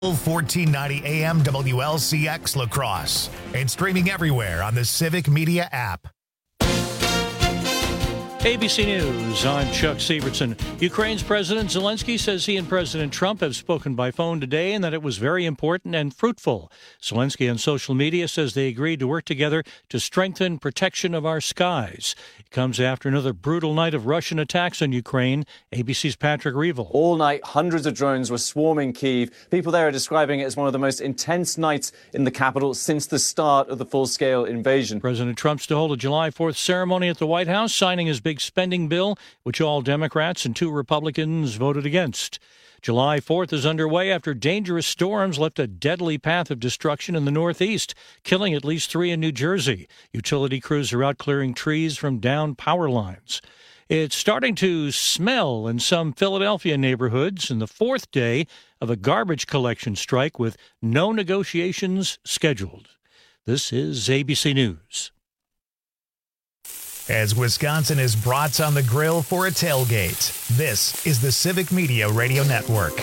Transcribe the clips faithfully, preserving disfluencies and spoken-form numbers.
fourteen ninety A M W L C X La Crosse and streaming everywhere on the Civic Media app. A B C News, I'm Chuck Sievertson. Ukraine's President Zelensky says he and President Trump have spoken by phone today and that it was very important and fruitful. Zelensky on social media says they agreed to work together to strengthen protection of our skies. It comes after another brutal night of Russian attacks on Ukraine. A B C's Patrick Reevell. All night, hundreds of drones were swarming Kyiv. People there are describing it as one of the most intense nights in the capital since the start of the full-scale invasion. President Trump's to hold a July fourth ceremony at the White House, signing his big spending bill, which all Democrats and two Republicans voted against. July fourth is underway after dangerous storms left a deadly path of destruction in the Northeast, killing at least three in New Jersey. Utility crews are out clearing trees from downed power lines. It's starting to smell in some Philadelphia neighborhoods in the fourth day of a garbage collection strike with no negotiations scheduled. This is A B C News. As Wisconsin is brats on the grill for a tailgate, this is the Civic Media Radio Network.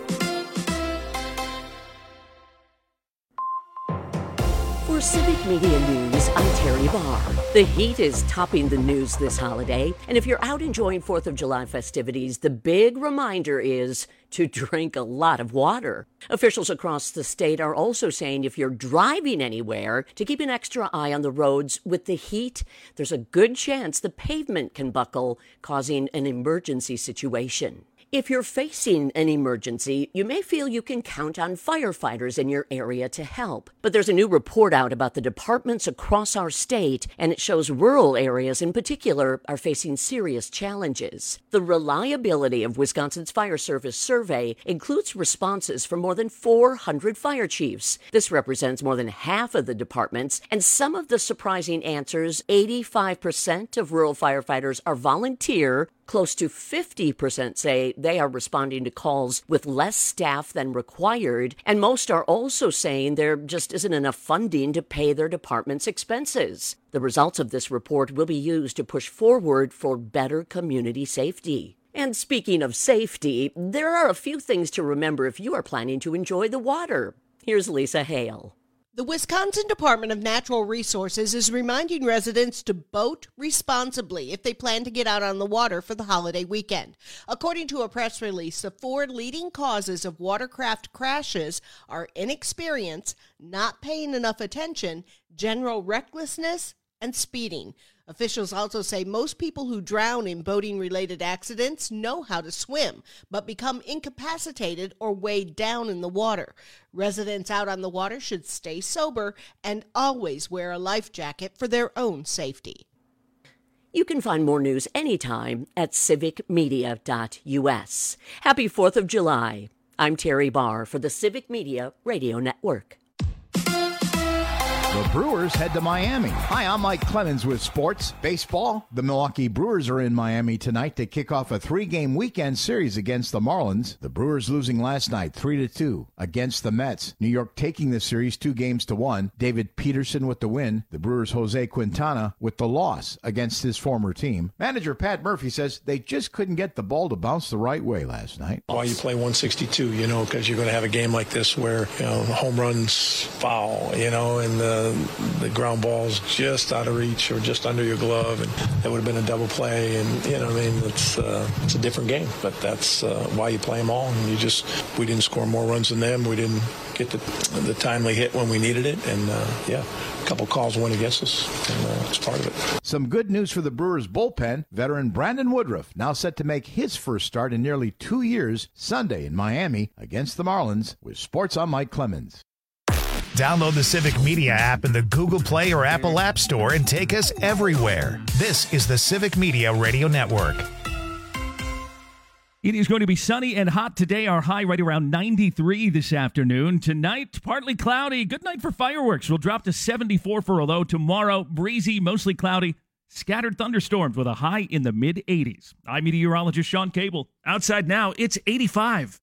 For Civic Media News, I'm Terry Barr. The heat is topping the news this holiday, and if you're out enjoying fourth of July festivities, the big reminder is to drink a lot of water. Officials across the state are also saying if you're driving anywhere, to keep an extra eye on the roads. With the heat, there's a good chance the pavement can buckle, causing an emergency situation. If you're facing an emergency, you may feel you can count on firefighters in your area to help. But there's a new report out about the departments across our state, and it shows rural areas in particular are facing serious challenges. The reliability of Wisconsin's Fire Service survey includes responses from more than four hundred fire chiefs. This represents more than half of the departments, and some of the surprising answers: eighty-five percent of rural firefighters are volunteer. Close to fifty percent say they are responding to calls with less staff than required, and most are also saying there just isn't enough funding to pay their department's expenses. The results of this report will be used to push forward for better community safety. And speaking of safety, there are a few things to remember if you are planning to enjoy the water. Here's Lisa Hale. The Wisconsin Department of Natural Resources is reminding residents to boat responsibly if they plan to get out on the water for the holiday weekend. According to a press release, the four leading causes of watercraft crashes are inexperience, not paying enough attention, general recklessness, and speeding. Officials also say most people who drown in boating-related accidents know how to swim, but become incapacitated or weighed down in the water. Residents out on the water should stay sober and always wear a life jacket for their own safety. You can find more news anytime at civic media dot U S. Happy fourth of July. I'm Terry Barr for the Civic Media Radio Network. The Brewers head to Miami. Hi, I'm Mike Clemens with sports. Baseball. The Milwaukee Brewers are in Miami tonight to kick off a three-game weekend series against the Marlins. The Brewers losing last night three to two against the Mets. New York taking the series two games to one. David Peterson with the win. The Brewers' Jose Quintana with the loss against his former team. Manager Pat Murphy says they just couldn't get the ball to bounce the right way last night. Why you play one sixty-two, you know, because you're going to have a game like this where, you know, the home run's foul, you know, and the the ground ball's just out of reach or just under your glove, and that would have been a double play. And, you know, I mean, it's uh, it's a different game, but that's uh, why you play them all. And you just, we didn't score more runs than them. We didn't get the, the timely hit when we needed it. And, uh, yeah, a couple calls went against us, and uh, it's part of it. Some good news for the Brewers bullpen. Veteran Brandon Woodruff now set to make his first start in nearly two years Sunday in Miami against the Marlins. With Sports, I'm Mike Clemens. Download the Civic Media app in the Google Play or Apple App Store and take us everywhere. This is the Civic Media Radio Network. It is going to be sunny and hot today. Our high right around ninety-three this afternoon. Tonight, partly cloudy. Good night for fireworks. We'll drop to seventy-four for a low. Tomorrow, breezy, mostly cloudy. Scattered thunderstorms with a high in the mid-eighties. I'm meteorologist Sean Cable. Outside now, it's eighty-five.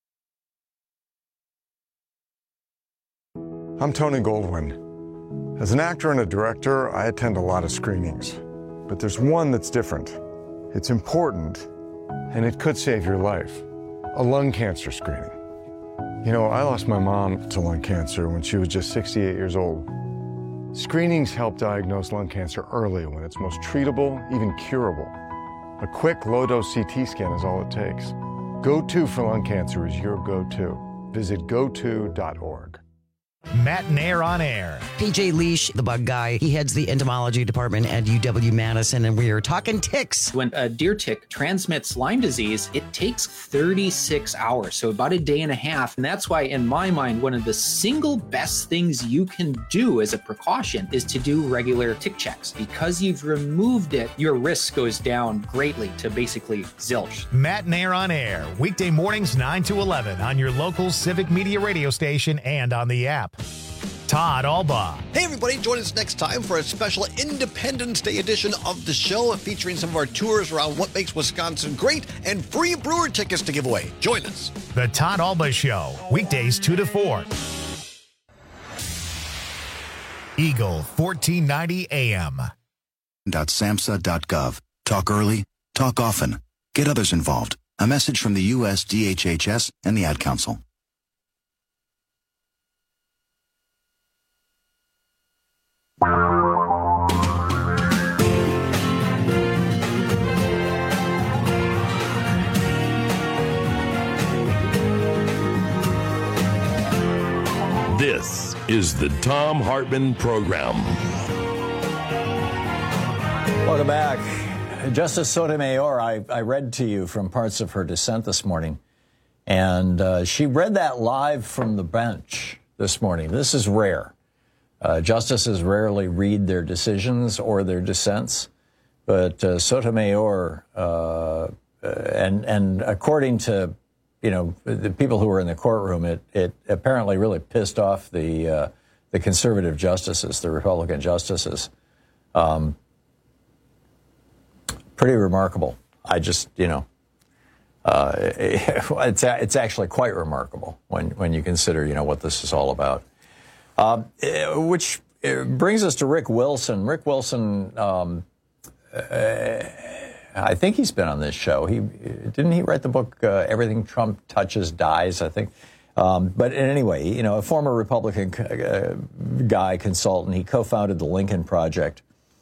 I'm Tony Goldwyn. As an actor and a director, I attend a lot of screenings. But there's one that's different. It's important, and it could save your life. A lung cancer screening. You know, I lost my mom to lung cancer when she was just sixty-eight years old. Screenings help diagnose lung cancer early when it's most treatable, even curable. A quick low-dose C T scan is all it takes. Go To for lung cancer is your go-to. Visit go to dot org. Matt Nair on air. P J Leash, the bug guy, he heads the entomology department at U W Madison, and we are talking ticks. When a deer tick transmits Lyme disease, it takes thirty-six hours, so about a day and a half. And that's why, in my mind, one of the single best things you can do as a precaution is to do regular tick checks. Because you've removed it, your risk goes down greatly to basically zilch. Matt Nair on air, weekday mornings nine to eleven on your local Civic Media radio station and on the app. Todd Albaugh. Hey, everybody. Join us next time for a special Independence Day edition of the show featuring some of our tours around what makes Wisconsin great and free brewer tickets to give away. Join us. The Todd Albaugh Show, weekdays two to four. Eagle fourteen ninety A M. .samhsa dot gov. Talk early, talk often. Get others involved. A message from the U S D H H S and the Ad Council. This is the Thom Hartmann Program. Welcome back. Justice Sotomayor, I, I read to you from parts of her dissent this morning, and uh, she read that live from the bench this morning. This is rare. Uh, justices rarely read their decisions or their dissents, but uh, Sotomayor, uh, and and according to you know the people who were in the courtroom, it it apparently really pissed off the uh, the conservative justices, the Republican justices. Um, pretty remarkable. I just you know, uh, it's it's actually quite remarkable when when you consider you know what this is all about. Uh, which brings us to Rick Wilson. Rick Wilson, um, uh, I think he's been on this show. He didn't he write the book uh, Everything Trump Touches Dies, I think. Um, but anyway, you know, a former Republican uh, guy, consultant. He co-founded the Lincoln Project.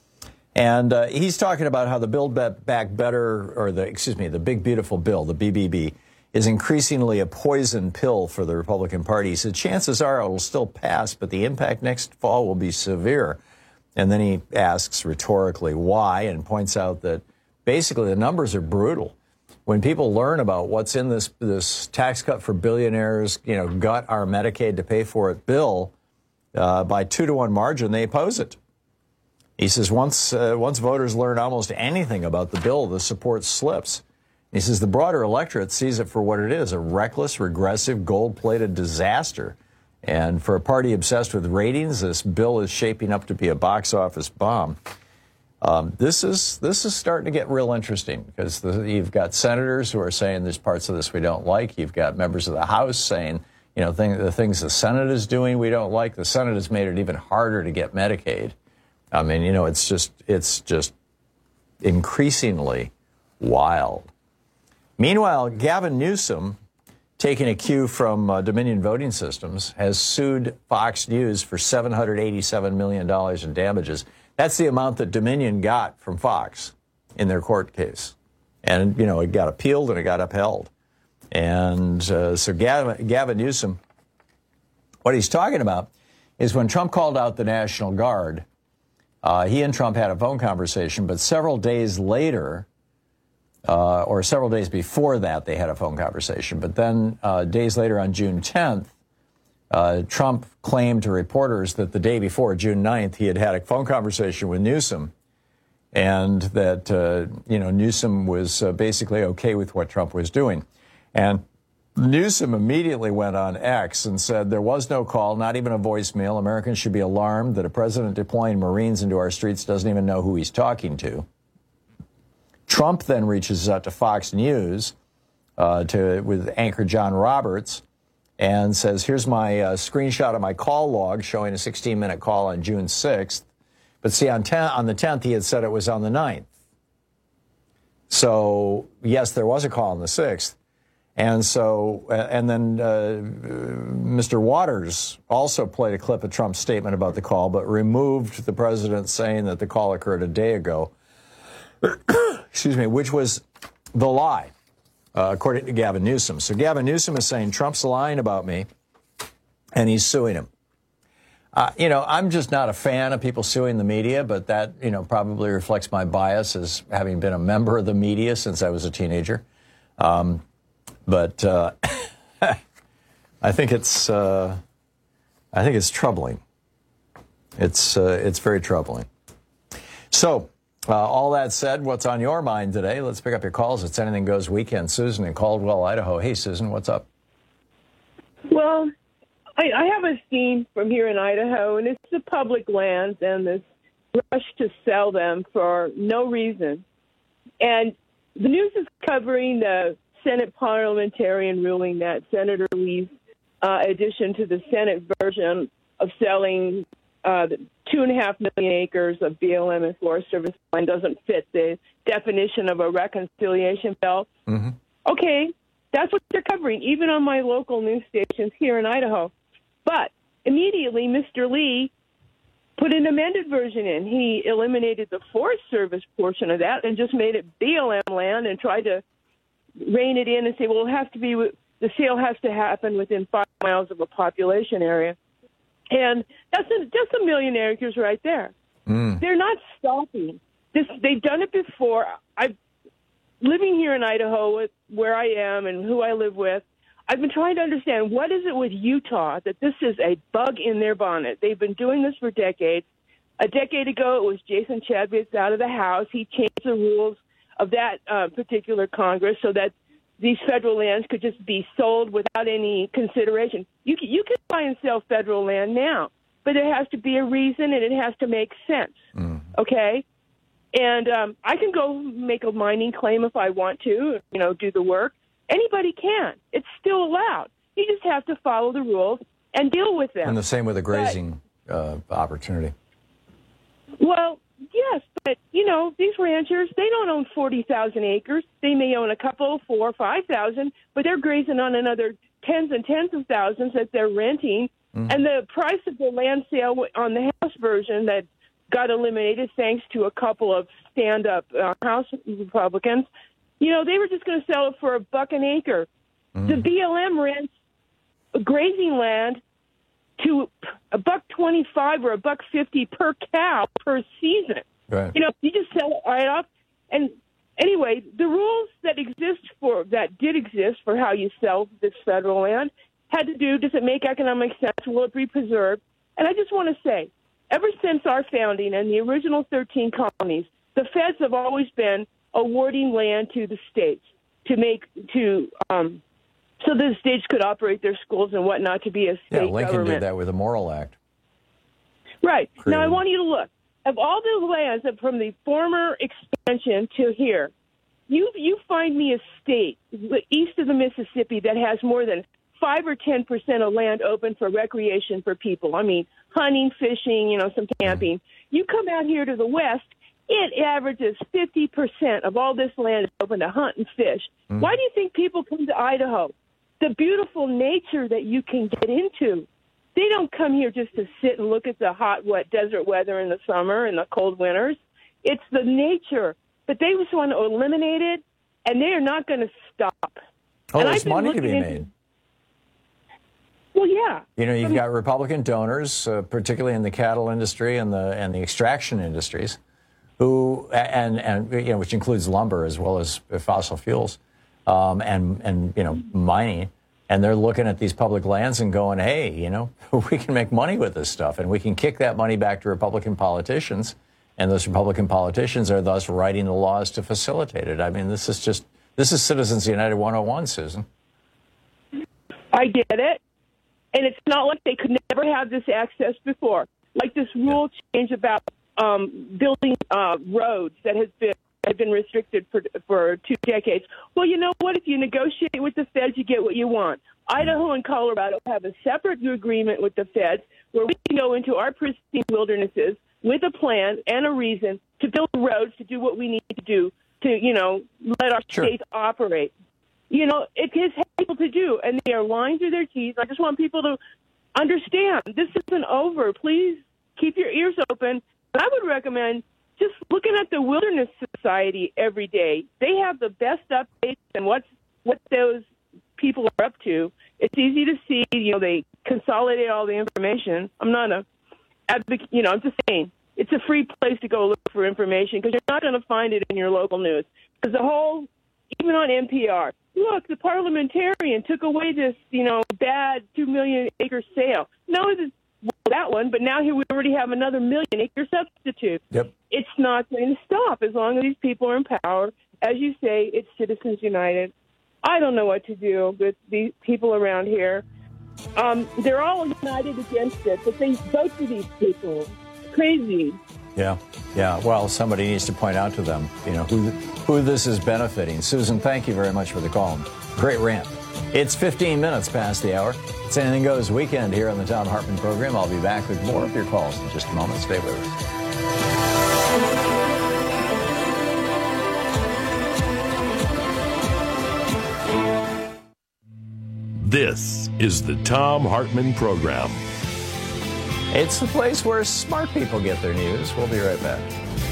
And uh, he's talking about how the Build Back Better, or the, excuse me, the Big Beautiful Bill, the B B B, is increasingly a poison pill for the Republican Party. He said chances are it'll still pass, but the impact next fall will be severe. And then he asks rhetorically why, and points out that basically the numbers are brutal. When people learn about what's in this this tax cut for billionaires, you know, gut our Medicaid to pay for it bill, uh, by two to one margin, they oppose it. He says once uh, once voters learn almost anything about the bill, the support slips. He says the broader electorate sees it for what it is, a reckless, regressive, gold-plated disaster. And for a party obsessed with ratings, this bill is shaping up to be a box office bomb. Um, this is this is starting to get real interesting because the, you've got senators who are saying there's parts of this we don't like. You've got members of the House saying, you know, thing, the things the Senate is doing we don't like. The Senate has made it even harder to get Medicaid. I mean, you know, it's just it's just increasingly wild. Meanwhile, Gavin Newsom, taking a cue from uh, Dominion Voting Systems, has sued Fox News for seven hundred eighty-seven million dollars in damages. That's the amount that Dominion got from Fox in their court case. And, you know, it got appealed and it got upheld. And uh, so Gavin, Gavin Newsom, what he's talking about is when Trump called out the National Guard, uh, he and Trump had a phone conversation, but several days later, Uh, or several days before that, they had a phone conversation. But then uh, days later on June tenth, uh, Trump claimed to reporters that the day before, June ninth, he had had a phone conversation with Newsom and that, uh, you know, Newsom was uh, basically okay with what Trump was doing. And Newsom immediately went on X and said there was no call, not even a voicemail. Americans should be alarmed that a president deploying Marines into our streets doesn't even know who he's talking to. Trump then reaches out to Fox News uh, to with anchor John Roberts and says, here's my uh, screenshot of my call log showing a sixteen-minute call on June sixth. But see, on, ten, on the tenth, he had said it was on the ninth. So, yes, there was a call on the sixth. And so, and then uh, Mister Waters also played a clip of Trump's statement about the call, but removed the president saying that the call occurred a day ago, excuse me, which was the lie, uh, according to Gavin Newsom. So Gavin Newsom is saying Trump's lying about me, and he's suing him. Uh, you know, I'm just not a fan of people suing the media, but that, you know, probably reflects my bias as having been a member of the media since I was a teenager. Um, But uh, I think it's uh, I think it's troubling. It's uh, it's very troubling. So, uh, all that said, what's on your mind today? Let's pick up your calls. It's Anything Goes Weekend. Susan in Caldwell, Idaho. Hey, Susan, what's up? Well, I, I have a theme from here in Idaho, and it's the public lands and this rush to sell them for no reason. And the news is covering the Senate parliamentarian ruling that Senator Lee's uh, addition to the Senate version of selling uh, two and a half million acres of B L M and Forest Service land doesn't fit the definition of a reconciliation bill. Mm-hmm. Okay, that's what they're covering, even on my local news stations here in Idaho. But immediately, Mister Lee put an amended version in. He eliminated the Forest Service portion of that and just made it B L M land and tried to rein it in and say, well, it has to be, the sale has to happen within five miles of a population area. And that's a, just a million acres right there. Mm. They're not stopping. This, they've done it before. I'm living here in Idaho with where I am and who I live with. I've been trying to understand, what is it with Utah that this is a bug in their bonnet? They've been doing this for decades. A decade ago, it was Jason Chadwick out of the House. He changed the rules of that uh, particular Congress so that these federal lands could just be sold without any consideration. You can, you can buy and sell federal land now, but there has to be a reason and it has to make sense, mm. okay? And um, I can go make a mining claim if I want to, you know, do the work. Anybody can. It's still allowed. You just have to follow the rules and deal with them. And the same with the grazing but, uh, opportunity. Well, yes, but, you know, these ranchers, they don't own forty thousand acres. They may own a couple, four, five thousand, but they're grazing on another tens and tens of thousands that they're renting. Mm-hmm. And the price of the land sale on the House version that got eliminated thanks to a couple of stand-up uh, House Republicans, you know, they were just going to sell it for a buck an acre. Mm-hmm. The B L M rents grazing land to a buck twenty-five or a buck fifty per cow per season. Right. You know, you just sell it right off. And anyway, the rules that exist for that did exist for how you sell this federal land had to do, does it make economic sense? Will it be preserved? And I just want to say, ever since our founding and the original thirteen colonies, the feds have always been awarding land to the states to make to um, so the states could operate their schools and whatnot to be a state yeah, Lincoln government. did that with the Morrill Act. Right. Created. Now, I want you to look. Of all the lands from the former expansion to here, you you find me a state east of the Mississippi that has more than five or ten percent of land open for recreation for people. I mean, hunting, fishing, you know, some camping. You come out here to the west, it averages fifty percent of all this land is open to hunt and fish. Mm. Why do you think people come to Idaho? The beautiful nature that you can get into. They don't come here just to sit and look at the hot, wet desert weather in the summer and the cold winters. It's the nature. But they just want to eliminate it, and they are not going to stop. Oh, and there's money to be into, made. Well, yeah. You know, you've got Republican donors, uh, particularly in the cattle industry and the and the extraction industries, who and and you know, which includes lumber as well as fossil fuels, um, and and you know, mining. And they're looking at these public lands and going, hey, you know, we can make money with this stuff, and we can kick that money back to Republican politicians, and those Republican politicians are thus writing the laws to facilitate it. I mean, this is just, this is Citizens United one oh one, Susan. I get it. And it's not like they could never have this access before. Like this rule change about um, building uh, roads that has been have been restricted for for two decades. Well, you know what? If you negotiate with the feds, you get what you want. Idaho and Colorado have a separate agreement with the feds where we can go into our pristine wildernesses with a plan and a reason to build roads to do what we need to do to, you know, let our sure. states operate. You know, it has people to do, and they are lying through their teeth. I just want people to understand this isn't over. Please keep your ears open. And I would recommend just looking at the Wilderness Society every day. They have the best updates and what's what those people are up to. It's easy to see. You know, they consolidate all the information. I'm not a advocate. You know, I'm just saying it's a free place to go look for information because you're not going to find it in your local news. Because the whole, even on N P R, look, the parliamentarian took away this, you know, bad two million acre sale. No, it's that one, but now here we already have another million acre substitute. Yep. It's not going to stop as long as these people are in power. As you say, it's Citizens United. I don't know what to do with these people around here. Um, they're all united against it, but they vote for these people. It's crazy. Yeah, yeah. Well, somebody needs to point out to them, you know, who who this is benefiting. Susan, thank you very much for the call. Great rant. It's fifteen minutes past the hour. It's Anything Goes Weekend here on the Thom Hartmann program. I'll be back with more of your calls in just a moment. Stay with us. This is the Thom Hartmann program. It's the place where smart people get their news. We'll be right back.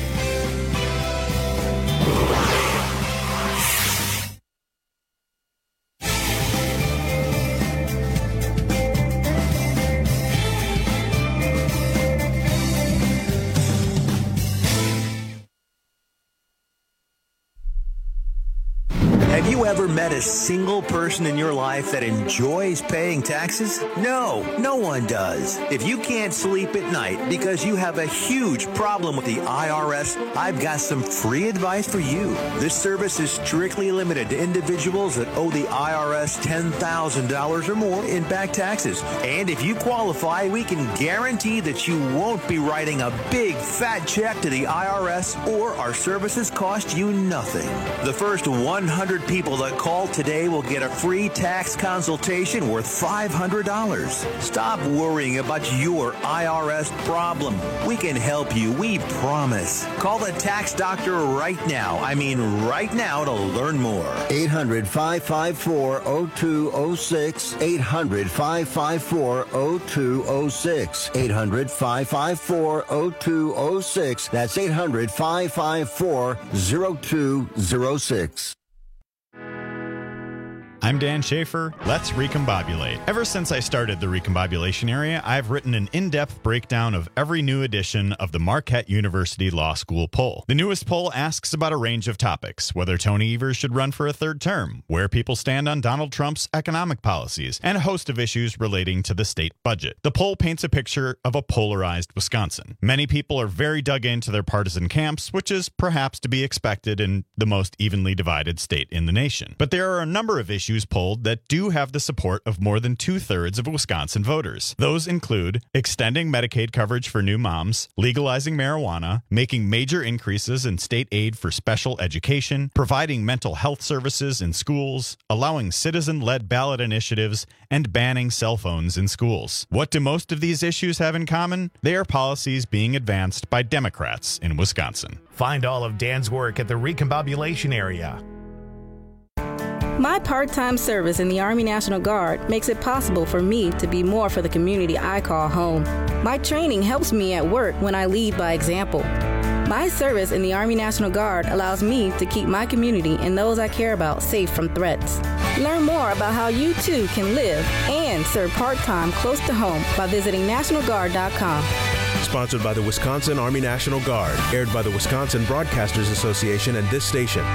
Have you ever met a single person in your life that enjoys paying taxes? No, no one does. If you can't sleep at night because you have a huge problem with the I R S, I've got some free advice for you. This service is strictly limited to individuals that owe the I R S ten thousand dollars or more in back taxes. And if you qualify, we can guarantee that you won't be writing a big fat check to the I R S, or our services cost you nothing. The first one hundred people that call today will get a free tax consultation worth five hundred dollars. Stop worrying about your I R S problem. We can help you, we promise. Call the tax doctor right now. I mean right now to learn more. eight hundred, five five four, oh two oh six. eight hundred, five five four, oh two oh six. eight hundred, five five four, oh two oh six. That's eight hundred, five five four, oh two oh six. I'm Dan Schaefer. Let's recombobulate. Ever since I started the recombobulation area, I've written an in-depth breakdown of every new edition of the Marquette University Law School poll. The newest poll asks about a range of topics: whether Tony Evers should run for a third term, where people stand on Donald Trump's economic policies, and a host of issues relating to the state budget. The poll paints a picture of a polarized Wisconsin. Many people are very dug into their partisan camps, which is perhaps to be expected in the most evenly divided state in the nation. But there are a number of issues polled that do have the support of more than two-thirds of Wisconsin voters. Those include extending Medicaid coverage for new moms, legalizing marijuana, making major increases in state aid for special education, providing mental health services in schools, allowing citizen-led ballot initiatives, and banning cell phones in schools. What do most of these issues have in common? They are policies being advanced by Democrats in Wisconsin. Find all of Dan's work at the recombobulation area. My part-time service in the Army National Guard makes it possible for me to be more for the community I call home. My training helps me at work when I lead by example. My service in the Army National Guard allows me to keep my community and those I care about safe from threats. Learn more about how you too can live and serve part-time close to home by visiting national guard dot com. Sponsored by the Wisconsin Army National Guard, aired by the Wisconsin Broadcasters Association and this station.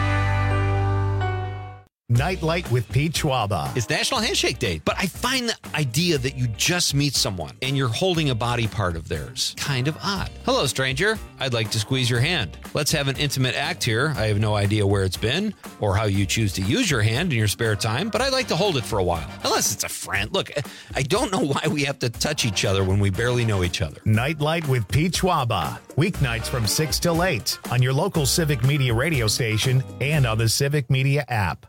Nightlight with Pete Schwaba. It's National Handshake Day, but I find the idea that you just meet someone and you're holding a body part of theirs kind of odd. Hello, stranger. I'd like to squeeze your hand. Let's have an intimate act here. I have no idea where it's been or how you choose to use your hand in your spare time, but I'd like to hold it for a while. Unless it's a friend. Look, I don't know why we have to touch each other when we barely know each other. Nightlight with Pete Schwaba. Weeknights from six till eight on your local Civic Media radio station and on the Civic Media app.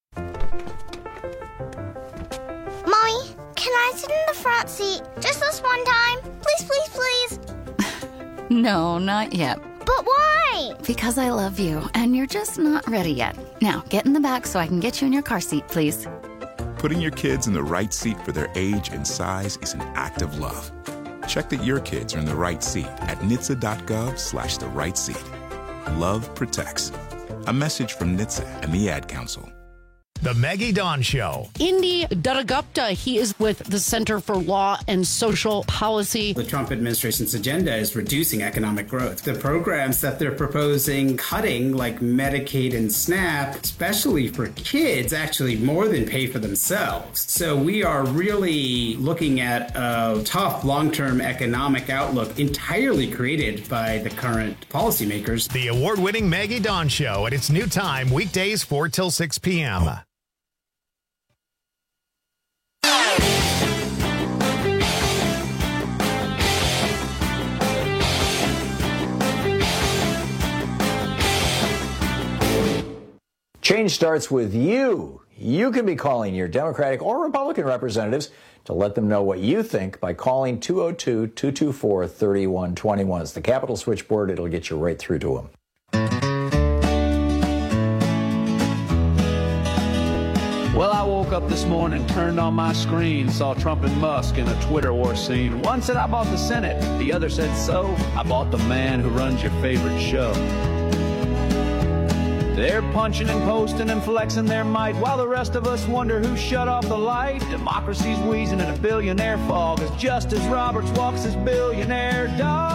Mommy, can I sit in the front seat just this one time? Please, please, please. No, not yet. But why? Because I love you, and you're just not ready yet. Now, get in the back so I can get you in your car seat, please. Putting your kids in the right seat for their age and size is an act of love. Check that your kids are in the right seat at N H T S A dot gov slash the right seat. Love protects. A message from N H T S A and the Ad Council. The Maggie Dawn Show. Indy Duttagupta, he is with the Center for Law and Social Policy. The Trump administration's agenda is reducing economic growth. The programs that they're proposing cutting, like Medicaid and SNAP, especially for kids, actually more than pay for themselves. So we are really looking at a tough long-term economic outlook entirely created by the current policymakers. The award-winning Maggie Dawn Show at its new time, weekdays four till six p.m. Change starts with you. You can be calling your Democratic or Republican representatives to let them know what you think by calling two oh two, two two four, three one two one. It's the Capitol switchboard. It'll get you right through to them. Well, I woke up this morning, turned on my screen, saw Trump and Musk in a Twitter war scene. One said I bought the Senate, the other said so. I bought the man who runs your favorite show. They're punching and posting and flexing their might while the rest of us wonder who shut off the light. Democracy's wheezing in a billionaire fog as Justice Roberts walks his billionaire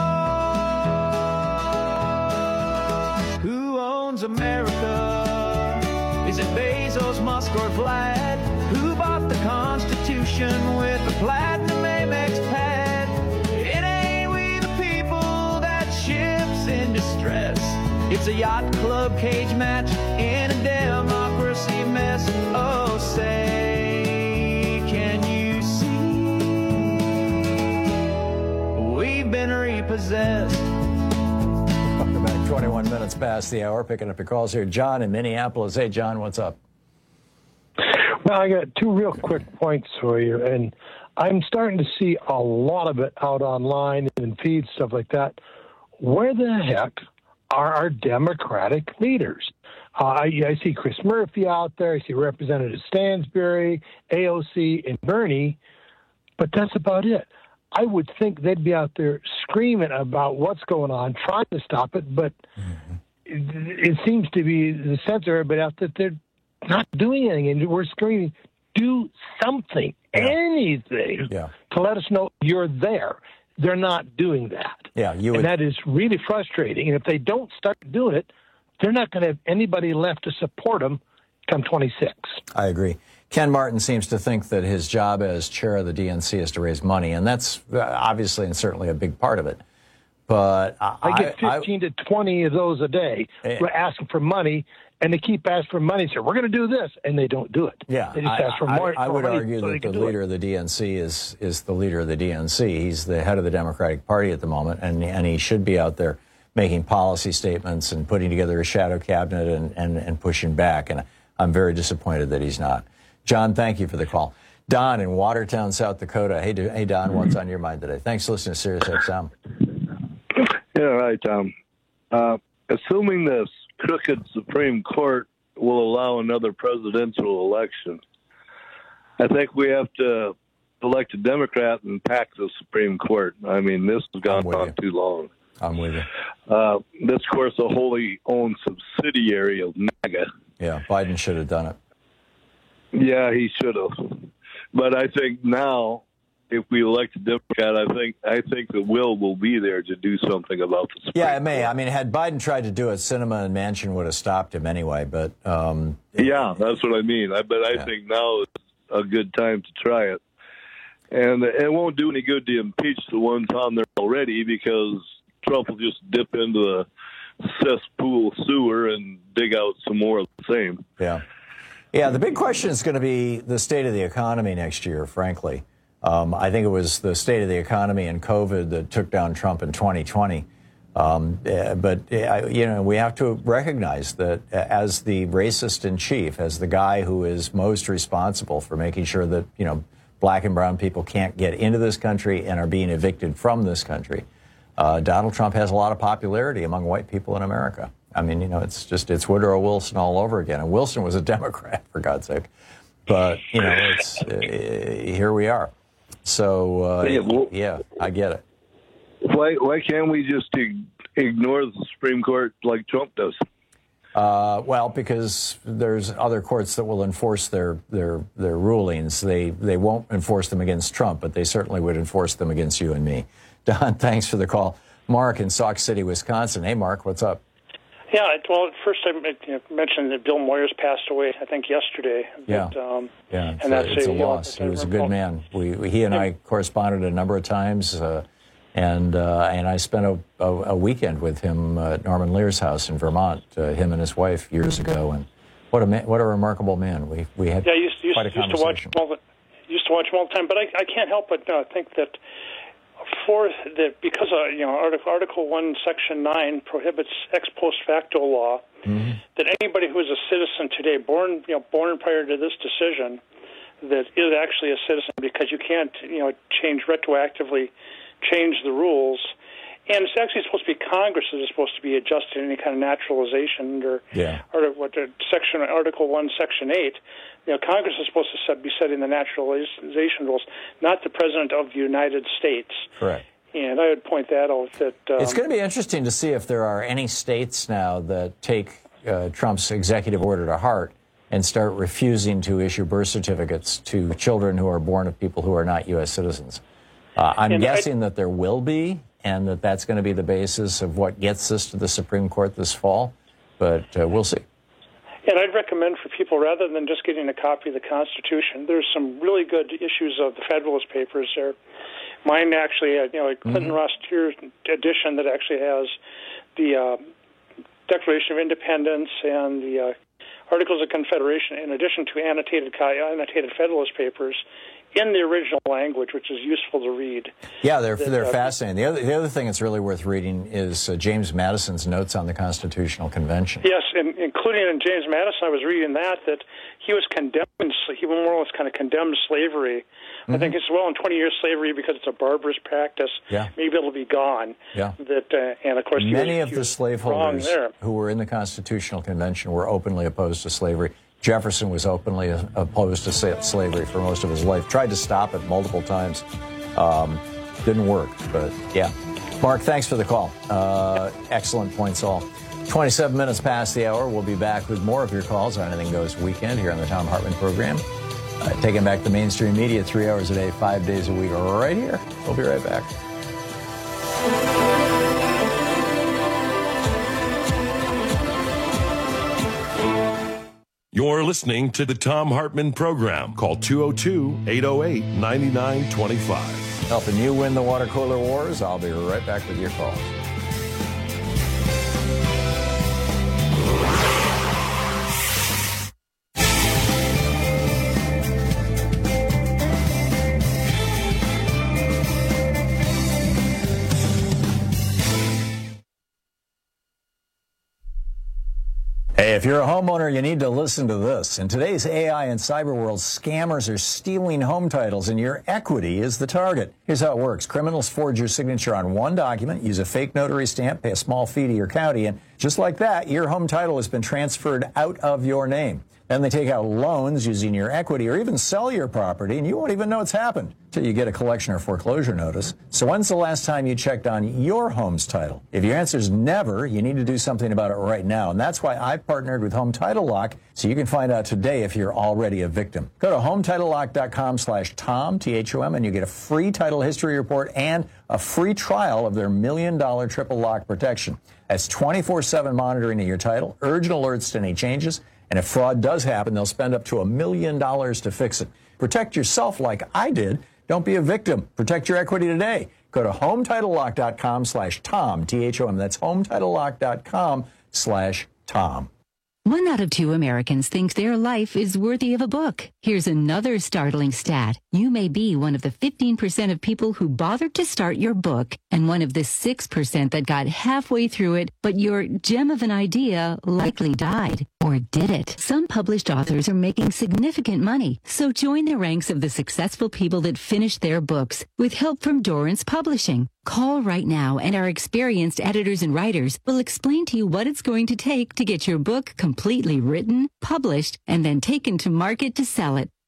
dog. Who owns America? Is it Bezos, Musk, or Vlad? Who bought the Constitution with a platinum Amex pad? It ain't we the people that ships in distress. It's a yacht club cage match in a democracy mess. Oh, say, can you see? We've been repossessed. Welcome back. twenty-one minutes past the hour. Picking up your calls here. John in Minneapolis. Hey, John, what's up? Well, I got two real quick points for you. And I'm starting to see a lot of it out online and feeds, stuff like that. Where the heck are our Democratic leaders? Uh, I, I see Chris Murphy out there. I see Representative Stansbury, A O C, and Bernie, but that's about it. I would think they'd be out there screaming about what's going on, trying to stop it, but mm-hmm. it, it seems to be the sense of everybody out that they're not doing anything, and we're screaming, do something, yeah. anything, yeah. to let us know you're there. They're not doing that. Yeah, you would... And that is really frustrating. And if they don't start doing it, they're not going to have anybody left to support them come twenty-six. I agree. Ken Martin seems to think that his job as chair of the D N C is to raise money, and that's obviously and certainly a big part of it. But I, I get fifteen I, to twenty of those a day uh, asking for money, and they keep asking for money. So we're going to do this, and they don't do it. Yeah, they just I, ask for more. I, I would money argue so that the leader it. of the D N C is is the leader of the D N C. He's the head of the Democratic Party at the moment, and and he should be out there making policy statements and putting together a shadow cabinet and and, and pushing back. And I'm very disappointed that he's not. John, thank you for the call. Don in Watertown, South Dakota. Hey, hey Don, what's on your mind today? Thanks for listening to Sirius X M. Yeah, right, Tom. Uh, assuming this crooked Supreme Court will allow another presidential election, I think we have to elect a Democrat and pack the Supreme Court. I mean, this has gone on you. too long. I'm with you. Uh, this, of course, a wholly owned subsidiary of MAGA. Yeah, Biden should have done it. Yeah, he should have. But I think now, if we elect a Democrat, I think I think the will will be there to do something about the Supreme Yeah, it may. I mean, had Biden tried to do it, Sinema and Manchin would have stopped him anyway. But um, yeah, that's what I mean. I but I yeah. think now is a good time to try it, and it won't do any good to impeach the ones on there already because Trump will just dip into the cesspool sewer and dig out some more of the same. Yeah. Yeah, the big question is going to be the state of the economy next year, frankly. Um, I think it was the state of the economy and COVID that took down Trump in twenty twenty. Um, but, uh, you know, we have to recognize that as the racist in chief, as the guy who is most responsible for making sure that, you know, black and brown people can't get into this country and are being evicted from this country, uh, Donald Trump has a lot of popularity among white people in America. I mean, you know, it's just, it's Woodrow Wilson all over again. And Wilson was a Democrat, for God's sake. But, you know, it's uh, here we are. So, uh, Yeah, well- yeah, I get it. Why why can't we just ig- ignore the Supreme Court like Trump does? Uh, well, because there's other courts that will enforce their their their rulings. They they won't enforce them against Trump, but they certainly would enforce them against you and me. Don, thanks for the call. Mark in Sauk City, Wisconsin. Hey, Mark, what's up? Yeah, well, at first I mentioned that Bill Moyers passed away, I think, yesterday. Yeah, but, um, yeah, it's, and a, that's it's a you know, loss. He was a good man. We, we he and I corresponded a number of times, uh, and uh, and I spent a, a, a weekend with him at Norman Lear's house in Vermont. Uh, him and his wife years ago, and what a man, what a remarkable man. We we had yeah, I used, used, quite a used to watch conversation. him all the used to watch him all the time. But I, I can't help but uh, think that for that because uh, you know Article, Article One, Section Nine prohibits ex post facto law. Mm-hmm. That anybody who is a citizen today, born you know born prior to this decision, that is actually a citizen, because you can't you know change retroactively change the rules. And it's actually supposed to be Congress that is supposed to be adjusting any kind of naturalization or, yeah. or what uh, section Article One, Section Eight. You know, Congress is supposed to set, be setting the naturalization rules, not the President of the United States. Correct. And I would point that out. That um, It's going to be interesting to see if there are any states now that take uh, Trump's executive order to heart and start refusing to issue birth certificates to children who are born of people who are not U S citizens. Uh, I'm And I- guessing that there will be, and that that's going to be the basis of what gets us to the Supreme Court this fall, but uh, we'll see. And I'd recommend for people, rather than just getting a copy of the Constitution, there's some really good issues of the Federalist Papers there. Mine actually, uh, you know, a Clinton Mm-hmm. Ross Tier edition that actually has the uh, Declaration of Independence and the uh, Articles of Confederation, in addition to annotated annotated Federalist Papers in the original language, which is useful to read. Yeah, they're That, they're uh, fascinating. The other the other thing that's really worth reading is uh, James Madison's notes on the Constitutional Convention. Yes, and including in James Madison, I was reading that, that he was condemning, he more or less kind of condemned slavery. Mm-hmm. I think it's, well, in twenty years slavery, because it's a barbarous practice, Yeah. maybe it'll be gone. Yeah. That, uh, and of course, he Many was, of he the was slaveholders wrong there. who were in the Constitutional Convention were openly opposed to slavery. Jefferson was openly opposed to sa- slavery for most of his life. Tried to stop it multiple times. Um, didn't work, but yeah. Mark, thanks for the call. Uh, excellent points all. twenty-seven minutes past the hour. We'll be back with more of your calls on Anything Goes Weekend here on the Thom Hartmann program. Uh, taking back the mainstream media three hours a day, five days a week, right here. We'll be right back. You're listening to the Thom Hartmann program. Call two oh two, eight oh eight, nine nine two five. Helping you win the water cooler wars. I'll be right back with your calls. Hey, if you're a homeowner, you need to listen to this. In today's A I and cyber world, scammers are stealing home titles, and your equity is the target. Here's how it works. Criminals forge your signature on one document, use a fake notary stamp, pay a small fee to your county, and just like that, your home title has been transferred out of your name. Then they take out loans using your equity or even sell your property, and you won't even know it's happened until you get a collection or foreclosure notice. So when's the last time you checked on your home's title? If your answer is never, you need to do something about it right now. And that's why I've partnered with Home Title Lock, so you can find out today if you're already a victim. Go to home title lock dot com slash Tom, T H O M, and you get a free title history report and a free trial of their million dollar triple lock protection. That's twenty-four seven monitoring of your title, urgent alerts to any changes, and if fraud does happen, they'll spend up to a million dollars to fix it. Protect yourself like I did. Don't be a victim. Protect your equity today. Go to home title lock dot com slash Tom, T H O M. That's home title lock dot com slash Tom. One out of two Americans think their life is worthy of a book. Here's another startling stat. You may be one of the fifteen percent of people who bothered to start your book and one of the six percent that got halfway through it, but your gem of an idea likely died. Or did it? Some published authors are making significant money, so join the ranks of the successful people that finished their books with help from Dorrance Publishing. Call right now and our experienced editors and writers will explain to you what it's going to take to get your book completely written, published, and then taken to market to sell it.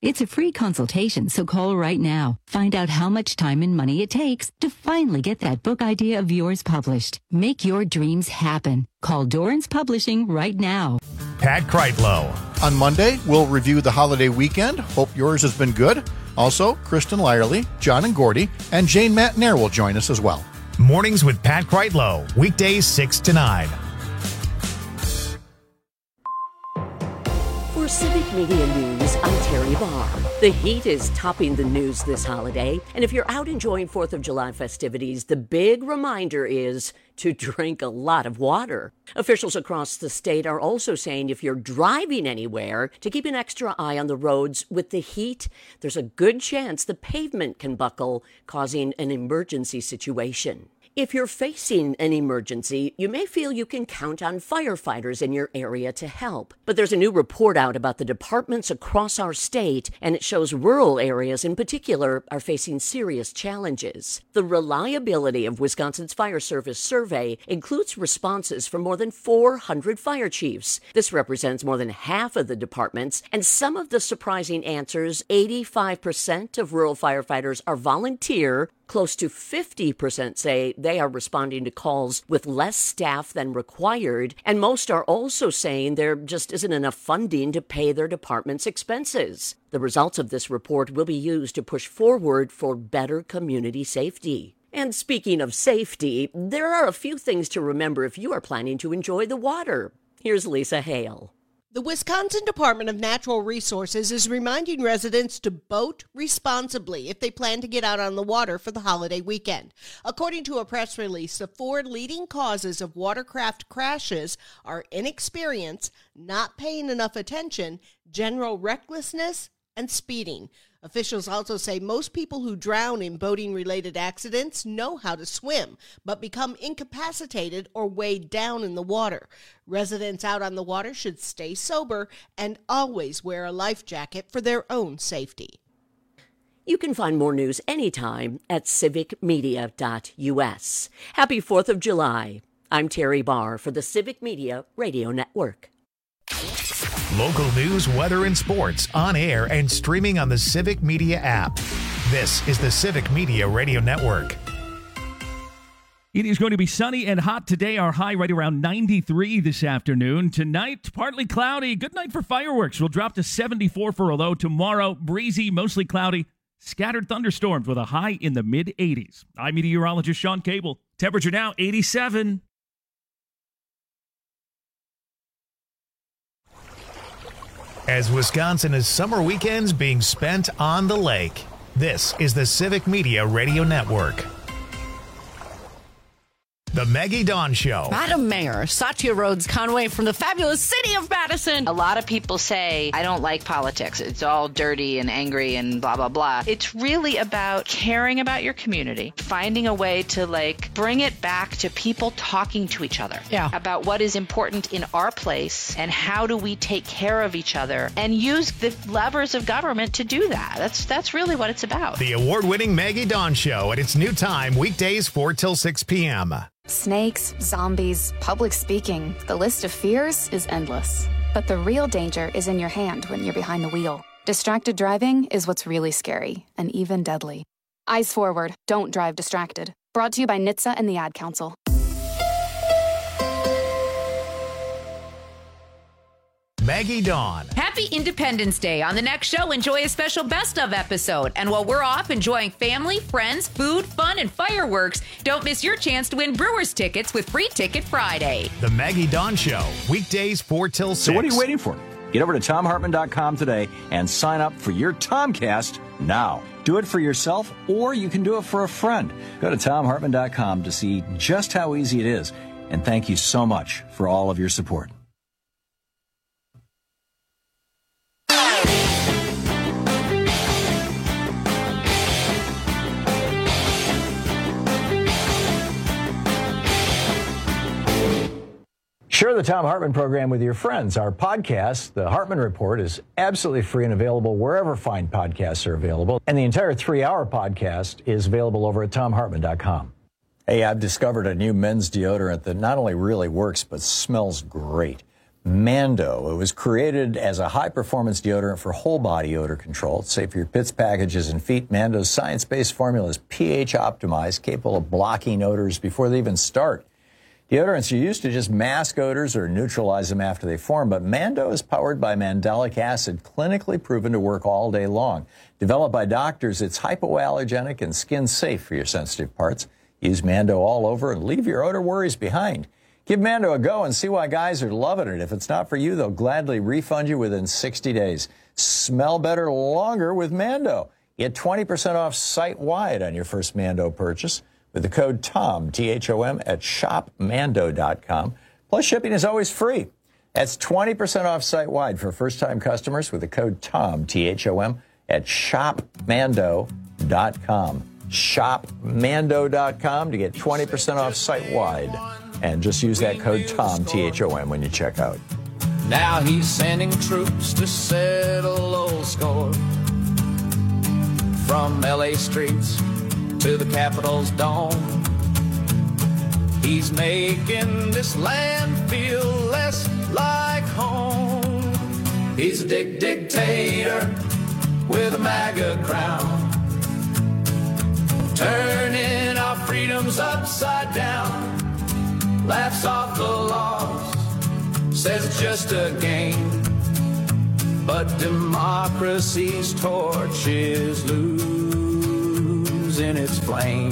It's a free consultation, so call right now. Find out how much time and money it takes to finally get that book idea of yours published. Make your dreams happen. Call Dorrance Publishing right now. Pat Kreitlow. On Monday, we'll review the holiday weekend. Hope yours has been good. Also, Kristen Lyerly, John and Gordy, and Jane Matnair will join us as well. Mornings with Pat Kreitlow, weekdays six to nine. For Civic Media News, I'm Terry Barr. The heat is topping the news this holiday, and if you're out enjoying fourth of July festivities, the big reminder is to drink a lot of water. Officials across the state are also saying if you're driving anywhere, to keep an extra eye on the roads. With the heat, there's a good chance the pavement can buckle, causing an emergency situation. If you're facing an emergency, you may feel you can count on firefighters in your area to help. But there's a new report out about the departments across our state, and it shows rural areas in particular are facing serious challenges. The reliability of Wisconsin's Fire Service survey includes responses from more than four hundred fire chiefs. This represents more than half of the departments, and some of the surprising answers: eighty-five percent of rural firefighters are volunteer. Close to fifty percent say they are responding to calls with less staff than required, and most are also saying there just isn't enough funding to pay their department's expenses. The results of this report will be used to push forward for better community safety. And speaking of safety, there are a few things to remember if you are planning to enjoy the water. Here's Lisa Hale. The Wisconsin Department of Natural Resources is reminding residents to boat responsibly if they plan to get out on the water for the holiday weekend. According to a press release, the four leading causes of watercraft crashes are inexperience, not paying enough attention, general recklessness, and speeding. Officials also say most people who drown in boating-related accidents know how to swim, but become incapacitated or weighed down in the water. Residents out on the water should stay sober and always wear a life jacket for their own safety. You can find more news anytime at civic media dot u s. Happy fourth of July. I'm Terry Barr for the Civic Media Radio Network. Local news, weather, and sports on air and streaming on the Civic Media app. This is the Civic Media Radio Network. It is going to be sunny and hot today. Our high right around ninety-three this afternoon. Tonight, partly cloudy. Good night for fireworks. We'll drop to seventy-four for a low. Tomorrow, breezy, mostly cloudy. Scattered thunderstorms with a high in the mid eighties. I'm meteorologist Sean Cable. Temperature now eighty-seven. As Wisconsin is summer weekends being spent on the lake, this is the Civic Media Radio Network. The Maggie Dawn Show. Madam Mayor, Satya Rhodes Conway from the fabulous city of Madison. A lot of people say, I don't like politics. It's all dirty and angry and blah, blah, blah. It's really about caring about your community, finding a way to, like, bring it back to people talking to each other. Yeah. About what is important in our place and how do we take care of each other and use the levers of government to do that. That's, that's really what it's about. The award-winning Maggie Dawn Show at its new time, weekdays four till six p.m. Snakes, zombies, public speaking. The list of fears is endless. But the real danger is in your hand when you're behind the wheel. Distracted driving is what's really scary and even deadly. Eyes forward. Don't drive distracted. Brought to you by N H T S A and the Ad Council. Maggie Dawn. Happy Independence Day. On the next show, enjoy a special best of episode. And while we're off enjoying family, friends, food, fun, and fireworks, don't miss your chance to win Brewers tickets with Free Ticket Friday. The Maggie Dawn Show, weekdays four till six. So what are you waiting for? Get over to tom hartman dot com today and sign up for your Tomcast now. Do it for yourself, or you can do it for a friend. Go to tom hartman dot com to see just how easy it is. And thank you so much for all of your support. Share the Thom Hartmann program with your friends. Our podcast, The Hartmann Report, is absolutely free and available wherever fine podcasts are available. And the entire three-hour podcast is available over at tom hartman dot com. Hey, I've discovered a new men's deodorant that not only really works, but smells great. Mando. It was created as a high-performance deodorant for whole-body odor control. It's safe for your pits, packages, and feet. Mando's science-based formula is pH-optimized, capable of blocking odors before they even start. Deodorants are used to just mask odors or neutralize them after they form, but Mando is powered by mandelic acid, clinically proven to work all day long. Developed by doctors, it's hypoallergenic and skin-safe for your sensitive parts. Use Mando all over and leave your odor worries behind. Give Mando a go and see why guys are loving it. If it's not for you, they'll gladly refund you within sixty days. Smell better longer with Mando. Get twenty percent off site-wide on your first Mando purchase with the code TOM, T H O M, at shop mando dot com. Plus, shipping is always free. That's twenty percent off site-wide for first-time customers with the code TOM, T H O M, at shop mando dot com. shop mando dot com to get twenty percent off site-wide. And just use that code TOM, T H O M, when you check out. Now he's sending troops to settle old score. From L A streets to the Capitol's dome. He's making this land feel less like home. He's a dick dictator with a MAGA crown. Turning our freedoms upside down. Laughs off the laws, says it's just a game. But democracy's torch is losing its flame.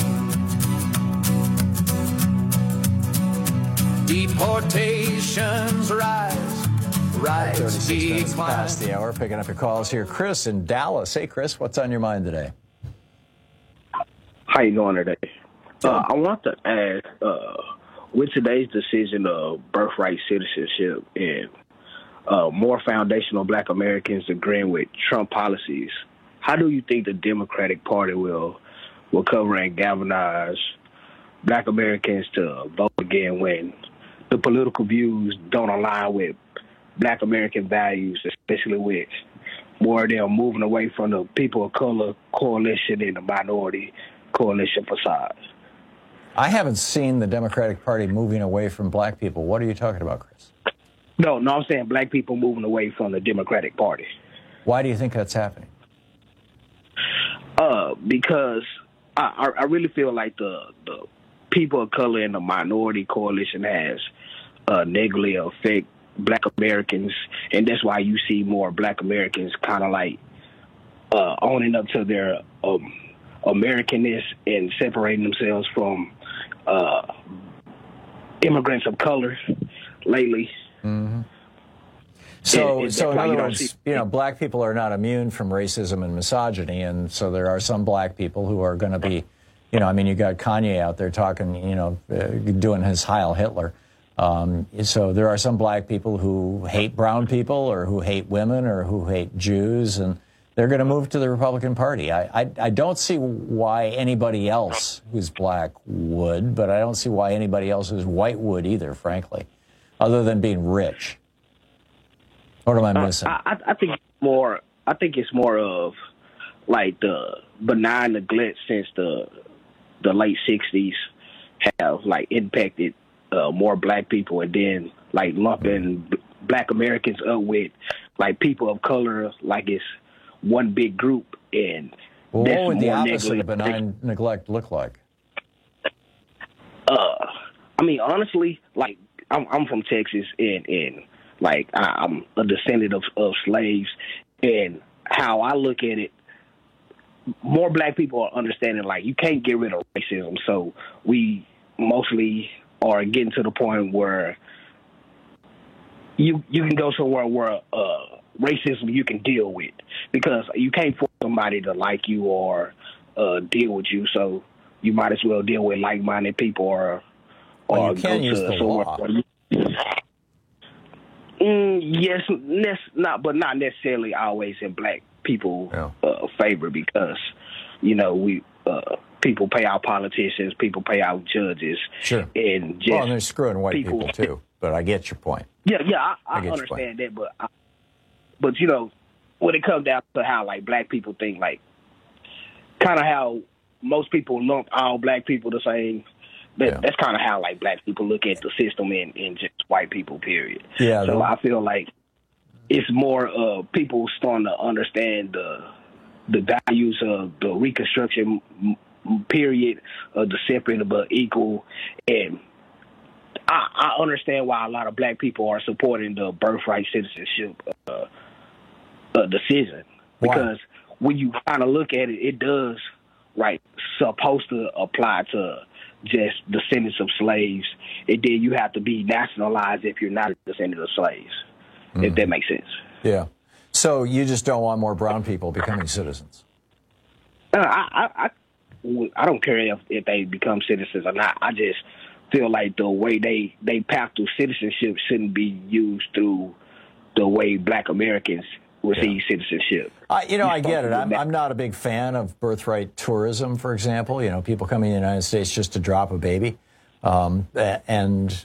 Deportations rise, rights thirty-six minutes decline. past the hour, picking up your calls here. Chris in Dallas. Hey, Chris, what's on your mind today? How you going today? Uh, I want to ask, uh, with today's decision of birthright citizenship and uh, more foundational black Americans agreeing with Trump policies, how do you think the Democratic Party will will cover and galvanize black Americans to vote again when the political views don't align with black American values, especially with more of them moving away from the people of color coalition and the minority coalition facade? I haven't seen the Democratic Party moving away from black people. What are you talking about, Chris? No, no, I'm saying black people moving away from the Democratic Party. Why do you think that's happening? Uh, because I, I really feel like the, the people of color in the minority coalition has uh, negatively affect black Americans, and that's why you see more black Americans kind of like uh, owning up to their um, Americanness and separating themselves from uh, immigrants of color lately. Mm-hmm. So, And- and so that's in why other you don't words, see- you know, black people are not immune from racism and misogyny, and so there are some black people who are going to be, you know, I mean, you got Kanye out there talking, you know, uh, doing his Heil Hitler. Um, so there are some black people who hate brown people or who hate women or who hate Jews, and they're going to move to the Republican Party. I, I, I don't see why anybody else who's black would, but I don't see why anybody else who's white would either, frankly, other than being rich. What am I missing? Uh, I, I think more. I think it's more of like the benign neglect since the the late sixties have like impacted uh, more black people, and then like lumping b- black Americans up with like people of color like it's one big group, and Well, that's what would the more opposite of neglect. benign neglect look like? Uh, I mean, honestly, like I'm, I'm from Texas, and, and like I, I'm a descendant of, of slaves, and how I look at it, more black people are understanding like you can't get rid of racism, so we mostly are getting to the point where you you can go somewhere where uh, racism you can deal with, because you can't force somebody to like you or uh, deal with you, so you might as well deal with like-minded people or Well, or you can go use to the somewhere law. where you- Mm, yes, nec- not, but not necessarily always in black people' uh, favor, because you know we uh, people pay our politicians, people pay our judges, Sure. and just Well, and they're screwing white people- people, too, but I get your point. yeah, yeah, I, I I, get your understand that, but I, but you know, when it comes down to how like black people think, like kind of how most people lump all black people the same, that, Yeah. that's kind of how like black people look at the system and, and just white people, period. Yeah, So the- I feel like it's more uh, people starting to understand the the values of the Reconstruction m- m- period of the separate but equal, and I, I understand why a lot of black people are supporting the birthright citizenship uh, uh, decision. Why? Because when you kind of look at it, it does, right, supposed to apply to just descendants of slaves, and then you have to be nationalized if you're not a descendant of slaves, Mm. if that makes sense. Yeah. So you just don't want more brown people becoming citizens? Uh, I, I, I, I don't care if, if they become citizens or not. I just feel like the way they, they path through citizenship shouldn't be used through the way black Americans receive yeah. citizenship. I, you know, I get it. I'm, I'm not a big fan of birthright tourism, for example. You know, people coming to the United States just to drop a baby. Um, and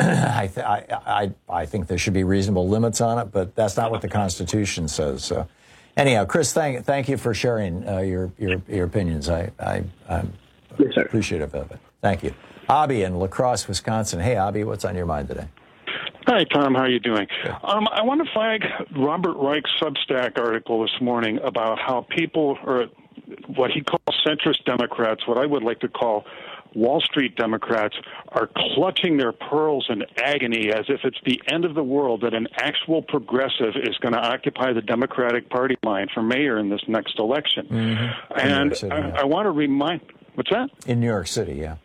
I, th- I, I, I think there should be reasonable limits on it, but that's not what the Constitution says. So, anyhow, Chris, thank thank you for sharing uh, your, your your opinions. I, I I'm yes, appreciative of it. Thank you, Abby in La Crosse, Wisconsin. Hey, Abby, what's on your mind today? Hi, Tom. How are you doing? Um, I want to flag Robert Reich's Substack article this morning about how people, or what he calls centrist Democrats, what I would like to call Wall Street Democrats, are clutching their pearls in agony as if it's the end of the world that an actual progressive is going to occupy the Democratic Party line for mayor in this next election. Mm-hmm. And City, I, yeah. I want to remind, what's that? In New York City, yeah.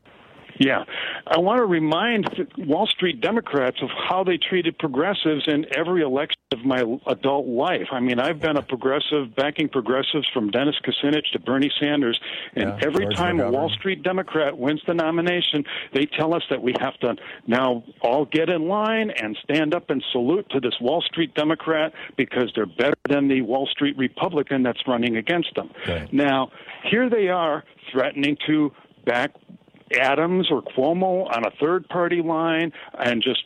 Yeah. I want to remind Wall Street Democrats of how they treated progressives in every election of my adult life. I mean, I've been a progressive, backing progressives from Dennis Kucinich to Bernie Sanders, and Yeah, every George time a McGovern. Wall Street Democrat wins the nomination, they tell us that we have to now all get in line and stand up and salute to this Wall Street Democrat because they're better than the Wall Street Republican that's running against them. Okay. Now, here they are threatening to back Adams or Cuomo on a third-party line and just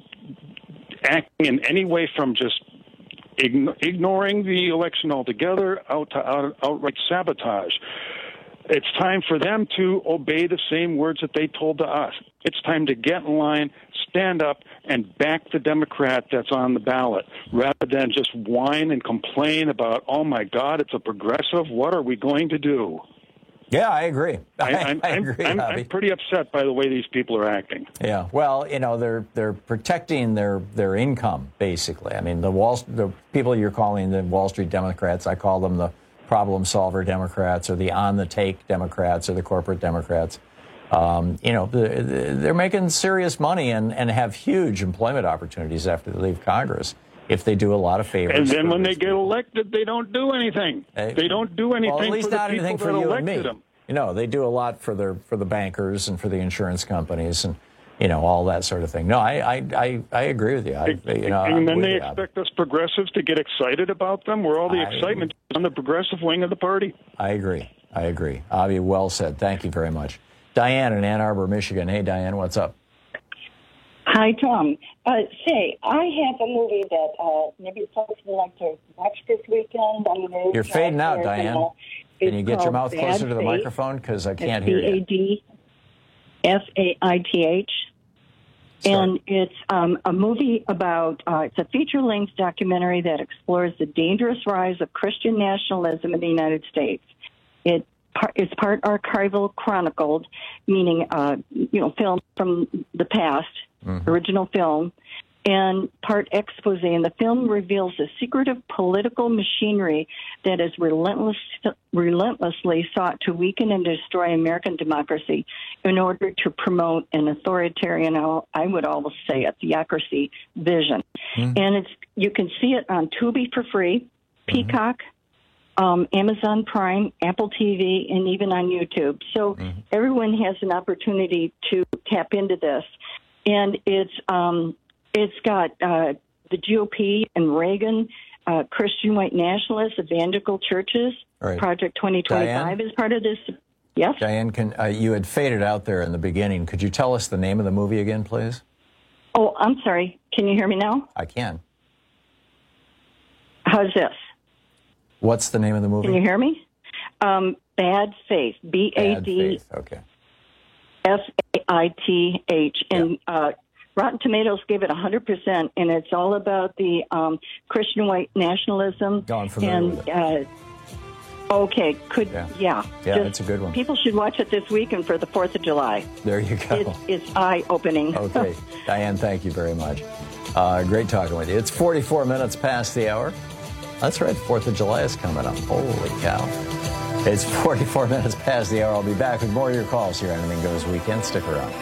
acting in any way from just ign- ignoring the election altogether out to out- outright sabotage. It's time for them to obey the same words that they told to us. It's time to get in line, stand up, and back the Democrat that's on the ballot, rather than just whine and complain about, oh, my God, it's a progressive. What are we going to do? Yeah, I agree. I, I'm, I I'm, agree, I'm, Abby. I'm pretty upset by the way these people are acting. Yeah, well, you know, they're they're protecting their their income basically. I mean, the Wall the people you're calling the Wall Street Democrats, I call them the problem solver Democrats or the on the take Democrats or the corporate Democrats. Um, you know, they're making serious money and and have huge employment opportunities after they leave Congress if they do a lot of favors. And then for when they rich get people. elected, they don't do anything. Hey, they don't do anything well, at least for the not people anything that for you and elected me. them. You know, they do a lot for their for the bankers and for the insurance companies and you know all that sort of thing. No, I I I, I agree with you. I, you know, And I'm then with they you, Abby. expect us progressives to get excited about them, where all the I- excitement is on the progressive wing of the party. I agree. I agree. Avi, well said. Thank you very much. Diane in Ann Arbor, Michigan. Hey, Diane, what's up? Hi, Tom. Uh, say, I have a movie that uh, maybe folks would like to watch this weekend. I mean, You're fading out, it's, Diane. uh, Can it's you get your called mouth Bad closer to the Faith. microphone? Because I can't It's hear B A you. D F A I T H. And it's um, a movie about, uh, it's a feature-length documentary that explores the dangerous rise of Christian nationalism in the United States. It par- It's part archival chronicled, meaning, uh, you know, film from the past, Mhm. original film, and part expose. And the film reveals the secretive political machinery that has relentless, relentlessly sought to weaken and destroy American democracy in order to promote an authoritarian, I would almost say a theocracy vision. Mhm. And it's you can see it on Tubi for free, Peacock, um, Amazon Prime, Apple T V, and even on YouTube. So everyone has an opportunity to tap into this. And it's um, it's got uh, the G O P and Reagan, uh, Christian white nationalists, evangelical churches. All right. Project twenty twenty-five is part of this. Yes? Diane, can, uh, you had faded out there in the beginning. Could you tell us the name of the movie again, please? Oh, I'm sorry. Can you hear me now? I can. How's this? What's the name of the movie? Can you hear me? Um, Bad Faith. B A Bad D. Faith. Okay. S A I T H. And uh, Rotten Tomatoes gave it one hundred percent, and it's all about the um, Christian white nationalism. Oh, I'm familiar and, with it. Uh, Okay, could, yeah. Yeah, Yeah, Just- it's a good one. People should watch it this weekend for the fourth of July. There you go. It's, it's eye-opening. Okay. Diane, thank you very much. Uh, great talking with you. It's forty-four minutes past the hour. That's right, fourth of July is coming up. Holy cow. It's forty-four minutes past the hour. I'll be back with more of your calls here on Anything Goes Weekend. Stick around.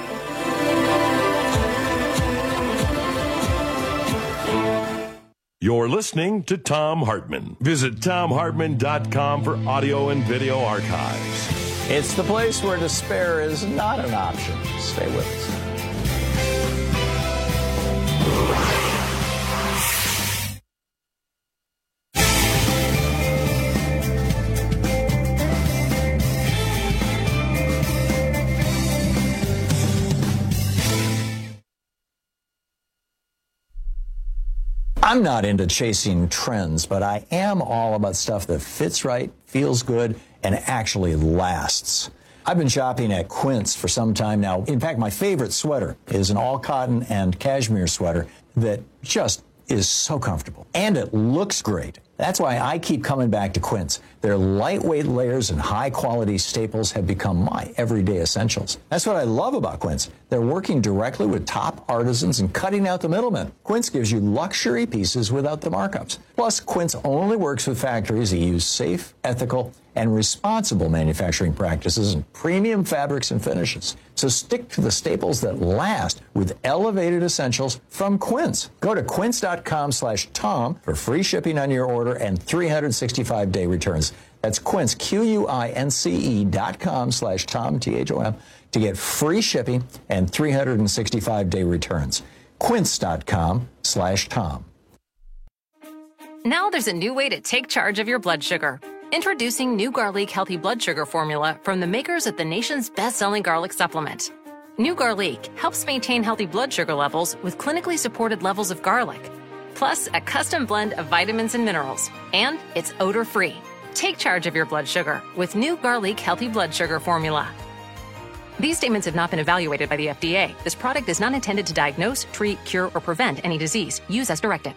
You're listening to Thom Hartmann. Visit Thom Hartmann dot com for audio and video archives. It's the place where despair is not an option. Stay with us. I'm not into chasing trends, but I am all about stuff that fits right, feels good, and actually lasts. I've been shopping at Quince for some time now. In fact, my favorite sweater is an all-cotton and cashmere sweater that just is so comfortable. And it looks great. That's why I keep coming back to Quince. Their lightweight layers and high-quality staples have become my everyday essentials. That's what I love about Quince. They're working directly with top artisans and cutting out the middlemen. Quince gives you luxury pieces without the markups. Plus, Quince only works with factories that use safe, ethical, and responsible manufacturing practices and premium fabrics and finishes. So stick to the staples that last with elevated essentials from Quince. Go to quince.com slash Tom for free shipping on your order and three hundred sixty-five day returns. That's Quince, Q U I N C E dot com slash Tom, T H O M, to get free shipping and three hundred sixty-five day returns. Quince.com slash Tom. Now there's a new way to take charge of your blood sugar. Introducing New Garlic Healthy Blood Sugar Formula from the makers of the nation's best-selling garlic supplement. New Garlic helps maintain healthy blood sugar levels with clinically supported levels of garlic, plus a custom blend of vitamins and minerals, and it's odor-free. Take charge of your blood sugar with New Garlic Healthy Blood Sugar Formula. These statements have not been evaluated by the F D A. This product is not intended to diagnose, treat, cure, or prevent any disease. Use as directed.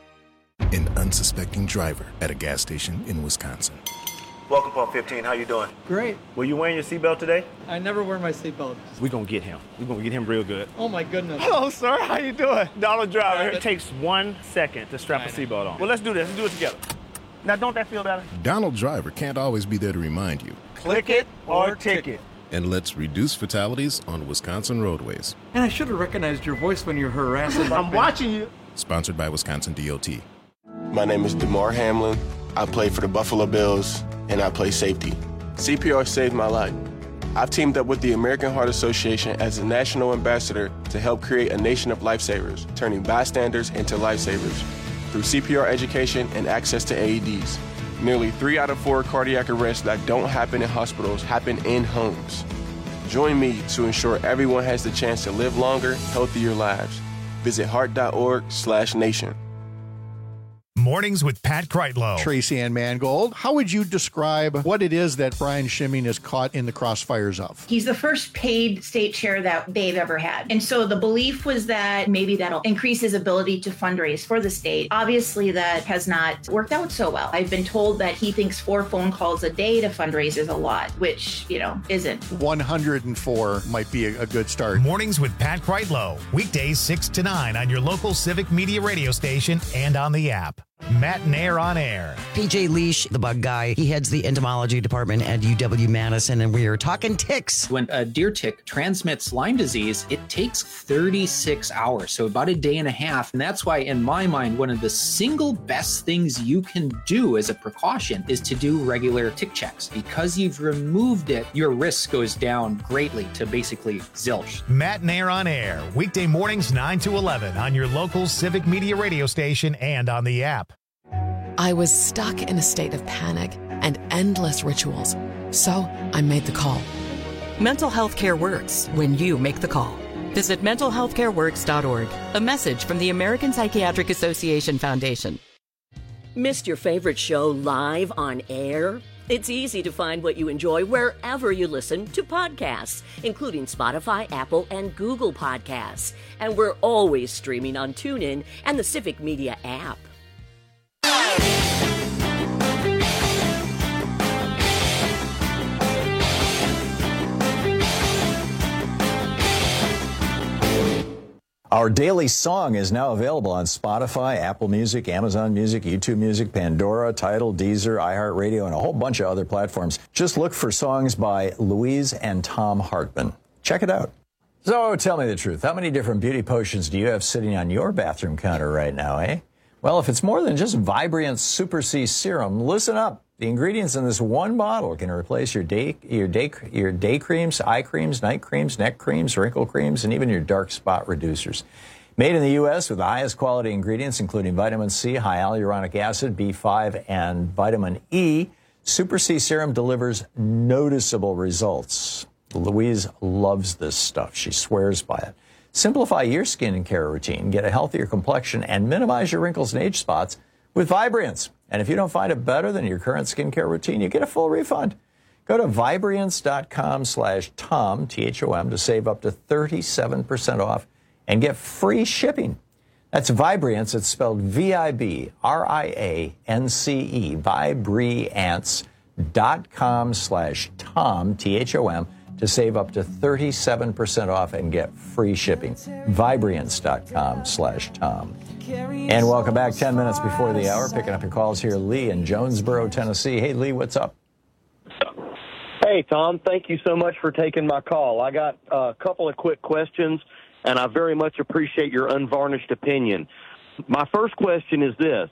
An unsuspecting driver at a gas station in Wisconsin. Welcome, Pump fifteen. How you doing? Great. Were you wearing your seatbelt today? I never wear my seatbelt. We're going to get him. We're going to get him real good. Oh, my goodness. Hello, sir. How you doing? Donald Driver. It takes one second to strap a seatbelt on. Well, let's do this. Let's do it together. Now, don't that feel better? Donald Driver can't always be there to remind you. Click it or ticket. And let's reduce fatalities on Wisconsin roadways. And I should have recognized your voice when you're harassing. I'm watching you. Sponsored by Wisconsin D O T. My name is DeMar Hamlin. I play for the Buffalo Bills, and I play safety. C P R saved my life. I've teamed up with the American Heart Association as a national ambassador to help create a nation of lifesavers, turning bystanders into lifesavers through C P R education and access to A E Ds. Nearly three out of four cardiac arrests that don't happen in hospitals happen in homes. Join me to ensure everyone has the chance to live longer, healthier lives. Visit heart.org slash nation. Mornings with Pat Kreitlow. Tracy Ann Mangold, how would you describe what it is that Brian Schimming is caught in the crossfires of? He's the first paid state chair that they've ever had. And so the belief was that maybe that'll increase his ability to fundraise for the state. Obviously, that has not worked out so well. I've been told that he thinks four phone calls a day to fundraise is a lot, which, you know, isn't. one hundred four might be a, a good start. Mornings with Pat Kreitlow. Weekdays six to nine on your local Civic Media radio station and on the app. Matt Nair on air. P J Leash, the bug guy, he heads the entomology department at U W Madison, and we are talking ticks. When a deer tick transmits Lyme disease, it takes thirty-six hours, so about a day and a half. And that's why, in my mind, one of the single best things you can do as a precaution is to do regular tick checks. Because you've removed it, your risk goes down greatly to basically zilch. Matt Nair on air. Weekday mornings nine to eleven on your local Civic Media radio station and on the app. I was stuck in a state of panic and endless rituals, so I made the call. Mental health care works when you make the call. Visit mental health care works dot org. A message from the American Psychiatric Association Foundation. Missed your favorite show live on air? It's easy to find what you enjoy wherever you listen to podcasts, including Spotify, Apple, and Google Podcasts. And we're always streaming on TuneIn and the Civic Media app. Our daily song is now available on Spotify, Apple Music, Amazon Music, YouTube Music, Pandora, Tidal, Deezer, iHeartRadio, and a whole bunch of other platforms. Just look for songs by Louise and Tom Hartman. Check it out. So tell me the truth. How many different beauty potions do you have sitting on your bathroom counter right now, eh? Well, if it's more than just Vibrant Super C Serum, listen up. The ingredients in this one bottle can replace your day, your day, your day creams, eye creams, night creams, neck creams, wrinkle creams, and even your dark spot reducers. Made in the U S with the highest quality ingredients, including vitamin C, high hyaluronic acid, B five, and vitamin E, Super C Serum delivers noticeable results. Louise loves this stuff. She swears by it. Simplify your skincare routine, get a healthier complexion, and minimize your wrinkles and age spots with Vibrance. And if you don't find it better than your current skincare routine, you get a full refund. Go to Vibrance.com slash Tom, T H O M, to save up to thirty-seven percent off and get free shipping. That's Vibrance. It's spelled V I B R I A N C E, Vibrance.com slash Tom, T H O M, to save up to thirty-seven percent off and get free shipping. Vibrance.com slash Tom. And welcome back ten minutes before the hour. Picking up your calls here, Lee in Jonesboro, Tennessee. Hey, Lee, what's up? Hey, Tom. Thank you so much for taking my call. I got a couple of quick questions, and I very much appreciate your unvarnished opinion. My first question is this.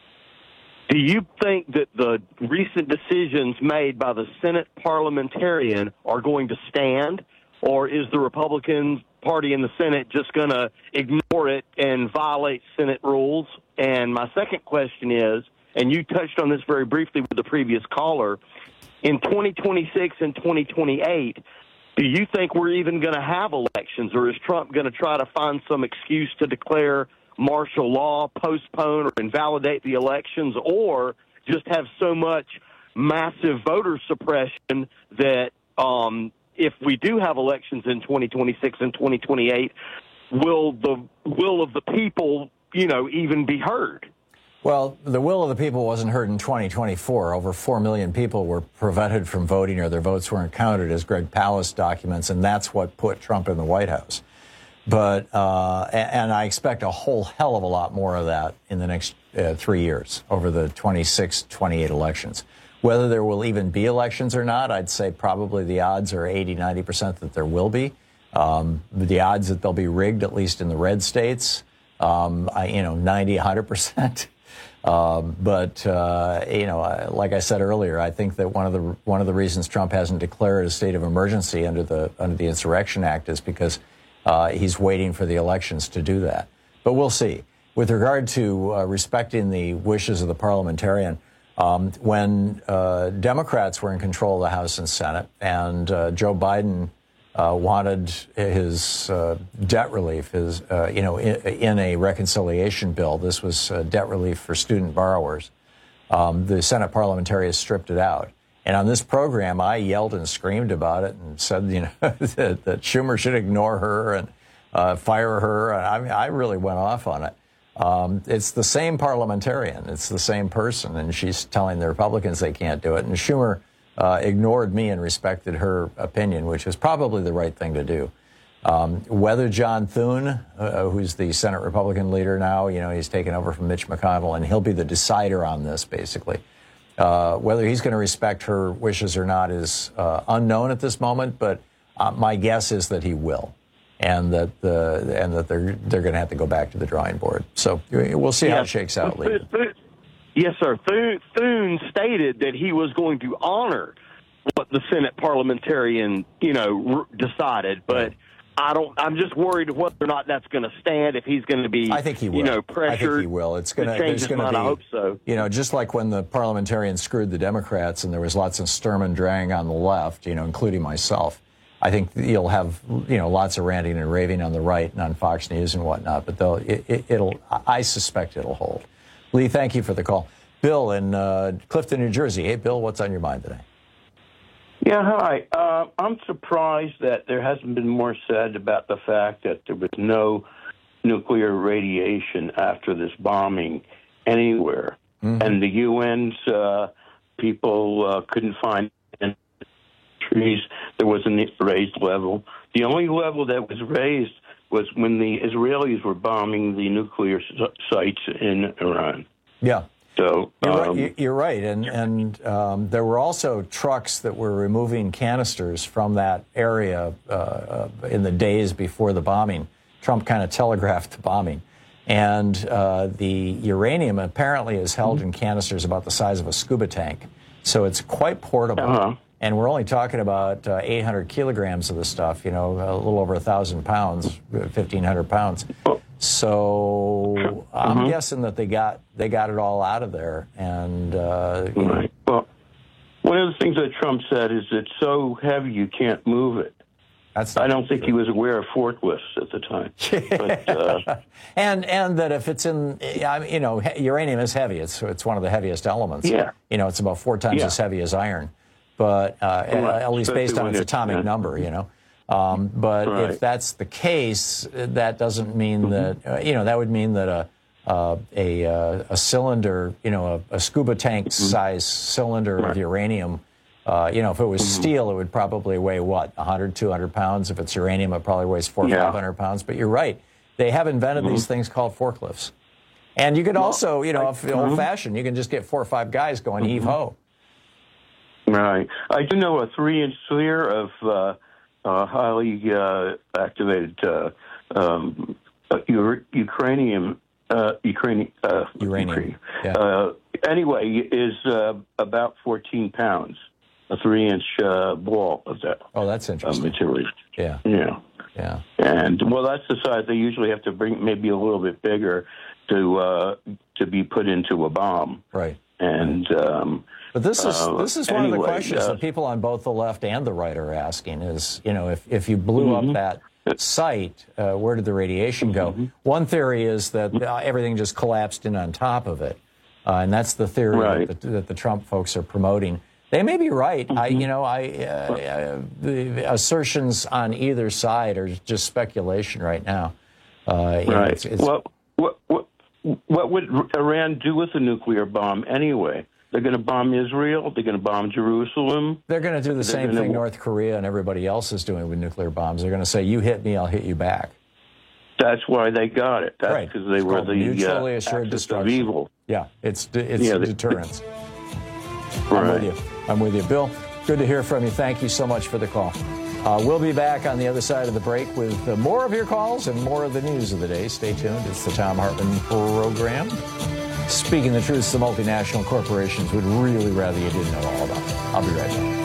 Do you think that the recent decisions made by the Senate parliamentarian are going to stand, or is the Republican Party in the Senate just going to ignore it and violate Senate rules? And my second question is, and you touched on this very briefly with the previous caller, in twenty twenty-six and twenty twenty-eight, do you think we're even going to have elections, or is Trump going to try to find some excuse to declare martial law, postpone or invalidate the elections, or just have so much massive voter suppression that um, if we do have elections in twenty twenty-six and twenty twenty-eight, will the will of the people, you know, even be heard? Well, the will of the people wasn't heard in twenty twenty-four. Over four million people were prevented from voting, or their votes weren't counted, as Greg Palast documents, and that's what put Trump in the White House. But, uh, and I expect a whole hell of a lot more of that in the next uh, three years over the twenty-six, twenty-eight elections. Whether there will even be elections or not, I'd say probably the odds are eighty, ninety percent that there will be. Um, the odds that they'll be rigged, at least in the red states, um, I, you know, ninety, one hundred percent. Um, but, uh, you know, like I said earlier, I think that one of the one of the reasons Trump hasn't declared a state of emergency under the under the Insurrection Act is because Uh, he's waiting for the elections to do that. But we'll see. With regard to uh, respecting the wishes of the parliamentarian, um, when uh, Democrats were in control of the House and Senate, and uh, Joe Biden uh, wanted his uh, debt relief, his, uh, you know, in, in a reconciliation bill, this was uh, debt relief for student borrowers, um, the Senate parliamentarians stripped it out. And on this program, I yelled and screamed about it and said, you know, that, that Schumer should ignore her and uh, fire her. And I mean, I really went off on it. Um, it's the same parliamentarian. It's the same person. And she's telling the Republicans they can't do it. And Schumer uh, ignored me and respected her opinion, which is probably the right thing to do. Um, whether John Thune, uh, who's the Senate Republican leader now, you know, he's taken over from Mitch McConnell, and he'll be the decider on this, basically. Uh, whether he's going to respect her wishes or not is uh, unknown at this moment, but uh, my guess is that he will, and that the and that they're they're going to have to go back to the drawing board. So we'll see how it shakes out, Lee. Yes, sir. Thune, Thune stated that he was going to honor what the Senate parliamentarian, you know, r- decided, but I don't. I'm just worried whether or not that's going to stand. If he's going to be, I think he will. You know, pressured. I think he will. It's going to change his mind. Be, I hope so. You know, just like when the parliamentarians screwed the Democrats, and there was lots of Sturm and Drang on the left, you know, including myself. I think you'll have, you know, lots of ranting and raving on the right and on Fox News and whatnot. But they'll, it, it, it'll. I suspect it'll hold. Lee, thank you for the call. Bill in uh, Clifton, New Jersey. Hey, Bill, what's on your mind today? Yeah, hi. Uh, I'm surprised that there hasn't been more said about the fact that there was no nuclear radiation after this bombing anywhere. Mm-hmm. And the U N's uh, people uh, couldn't find any trees. There wasn't a raised level. The only level that was raised was when the Israelis were bombing the nuclear sites in Iran. Yeah. So you're um, right, you're right. and and um, there were also trucks that were removing canisters from that area uh, uh, in the days before the bombing. Trump kind of telegraphed the bombing, and uh, the uranium apparently is held mm-hmm. in canisters about the size of a scuba tank, so it's quite portable. Uh-huh. And we're only talking about uh, eight hundred kilograms of the stuff. You know, a little over a thousand pounds, fifteen hundred pounds. So I'm mm-hmm. guessing that they got they got it all out of there. And uh, you right. know. Well, one of the things that Trump said is it's so heavy you can't move it. That's I don't think true. He was aware of forklifts at the time. but, uh, and and that if it's in, I mean, you know, uranium is heavy. It's it's one of the heaviest elements. Yeah. You know, it's about four times yeah. as heavy as iron, but uh, right. at least Especially based on its atomic yeah. number. You know. Um, but right. if that's the case, that doesn't mean mm-hmm. that, uh, you know, that would mean that a uh, a, uh, a cylinder, you know, a, a scuba tank mm-hmm. size cylinder right. of uranium, uh, you know, if it was mm-hmm. steel, it would probably weigh, what, one hundred, two hundred pounds. If it's uranium, it probably weighs four or yeah. five hundred pounds. But you're right. They have invented mm-hmm. these things called forklifts. And you could well, also, you know, I, if mm-hmm. old-fashioned, you can just get four or five guys going mm-hmm. heave-ho. Right. I do know a three-inch sphere of... Uh, Uh, highly uh, activated uh, um, uh, Ukrainian, uh, Ukrainian, uh, uranium. Ukrainian. Yeah. Uh, anyway, is uh, about fourteen pounds, a three-inch uh, ball of that. Oh, that's interesting. Uh, material. Yeah. Yeah. Yeah. And well, that's the size they usually have to bring, maybe a little bit bigger, to uh, to be put into a bomb. Right. And. Um, But this is uh, this is one anyway, of the questions uh, that people on both the left and the right are asking is, you know, if, if you blew mm-hmm. up that site, uh, where did the radiation go? Mm-hmm. One theory is that uh, everything just collapsed in on top of it, uh, and that's the theory right. that, the, that the Trump folks are promoting. They may be right. Mm-hmm. I, you know, I uh, uh, the assertions on either side are just speculation right now. Uh, you know, right. it's, it's, well, what what what would Iran do with a nuclear bomb anyway? They're going to bomb Israel. They're going to bomb Jerusalem. They're going to do the They're same gonna... thing North Korea and everybody else is doing with nuclear bombs. They're going to say, you hit me, I'll hit you back. That's why they got it. That's right. because they it's were the mutually uh, assured axis destruction. of evil. Yeah, it's it's yeah, deterrence. Right. I'm with you. I'm with you. Bill, good to hear from you. Thank you so much for the call. Uh, we'll be back on the other side of the break with uh, more of your calls and more of the news of the day. Stay tuned. It's the Thom Hartmann Program. Speaking the truth, the multinational corporations would really rather you didn't know all about it. I'll be right back.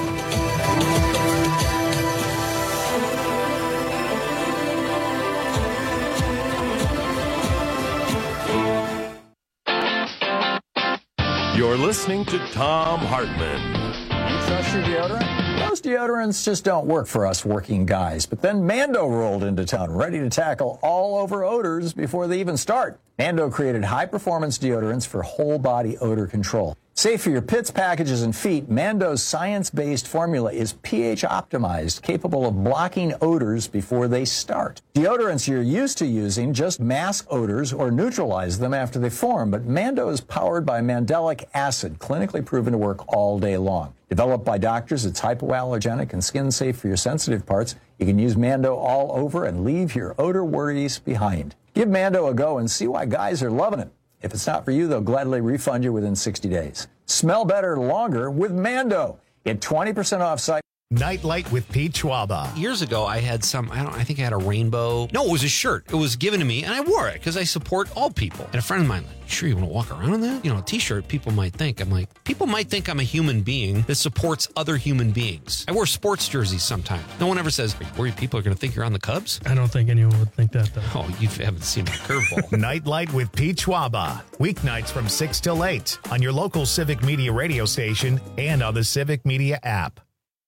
You're listening to Thom Hartmann. You trust your deodorant? Most deodorants just don't work for us working guys. But then Mando rolled into town, ready to tackle all over odors before they even start. Mando created high-performance deodorants for whole-body odor control. Safe for your pits, packages, and feet, Mando's science-based formula is pH-optimized, capable of blocking odors before they start. Deodorants you're used to using just mask odors or neutralize them after they form, but Mando is powered by mandelic acid, clinically proven to work all day long. Developed by doctors, it's hypoallergenic and skin-safe for your sensitive parts. You can use Mando all over and leave your odor worries behind. Give Mando a go and see why guys are loving it. If it's not for you, they'll gladly refund you within sixty days. Smell better longer with Mando. Get twenty percent off site. Nightlight with Pete Schwaba. Years ago, I had some, I don't I think I had a rainbow. No, it was a shirt. It was given to me, and I wore it because I support all people. And a friend of mine, like, sure you want to walk around in that? You know, a t-shirt, people might think. I'm like, people might think I'm a human being that supports other human beings. I wear sports jerseys sometimes. No one ever says, are you worried people are going to think you're on the Cubs? I don't think anyone would think that, though. Oh, you haven't seen my curveball. Nightlight with Pete Schwaba. Weeknights from six till eight on your local Civic Media radio station and on the Civic Media app.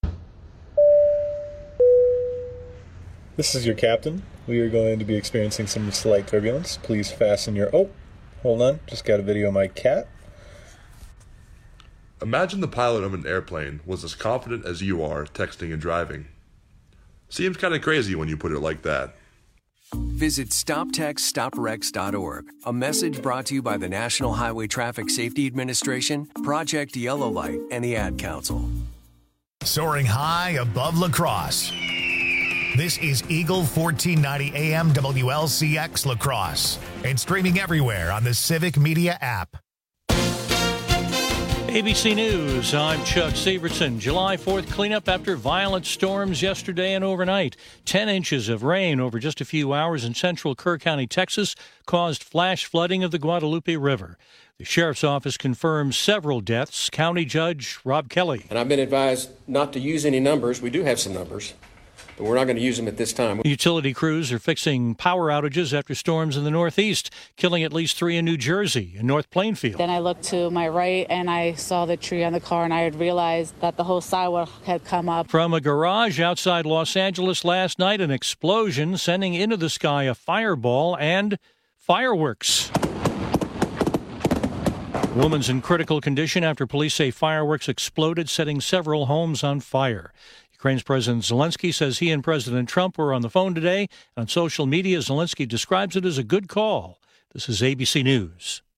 This is your captain. We are going to be experiencing some slight turbulence. Please fasten your... Oh, hold on. Just got a video of my cat. Imagine the pilot of an airplane was as confident as you are texting and driving. Seems kind of crazy when you put it like that. Visit stop text stop wrecks dot org. A message brought to you by the National Highway Traffic Safety Administration, Project Yellow Light, and the Ad Council. Soaring high above La Crosse. This is Eagle fourteen ninety A M W L C X La Crosse and streaming everywhere on the Civic Media app. A B C News, I'm Chuck Severson. July fourth cleanup after violent storms yesterday and overnight. Ten inches of rain over just a few hours in central Kerr County, Texas, caused flash flooding of the Guadalupe River. The sheriff's office confirms several deaths. County Judge Rob Kelly. And I've been advised not to use any numbers. We do have some numbers, but we're not going to use them at this time. Utility crews are fixing power outages after storms in the Northeast, killing at least three in New Jersey and North Plainfield. Then I looked to my right and I saw the tree on the car, and I had realized that the whole sidewalk had come up. From a garage outside Los Angeles last night, an explosion sending into the sky a fireball and fireworks. Woman's in critical condition after police say fireworks exploded, setting several homes on fire. Ukraine's President Zelensky says he and President Trump were on the phone today. On social media, Zelensky describes it as a good call. This is A B C News.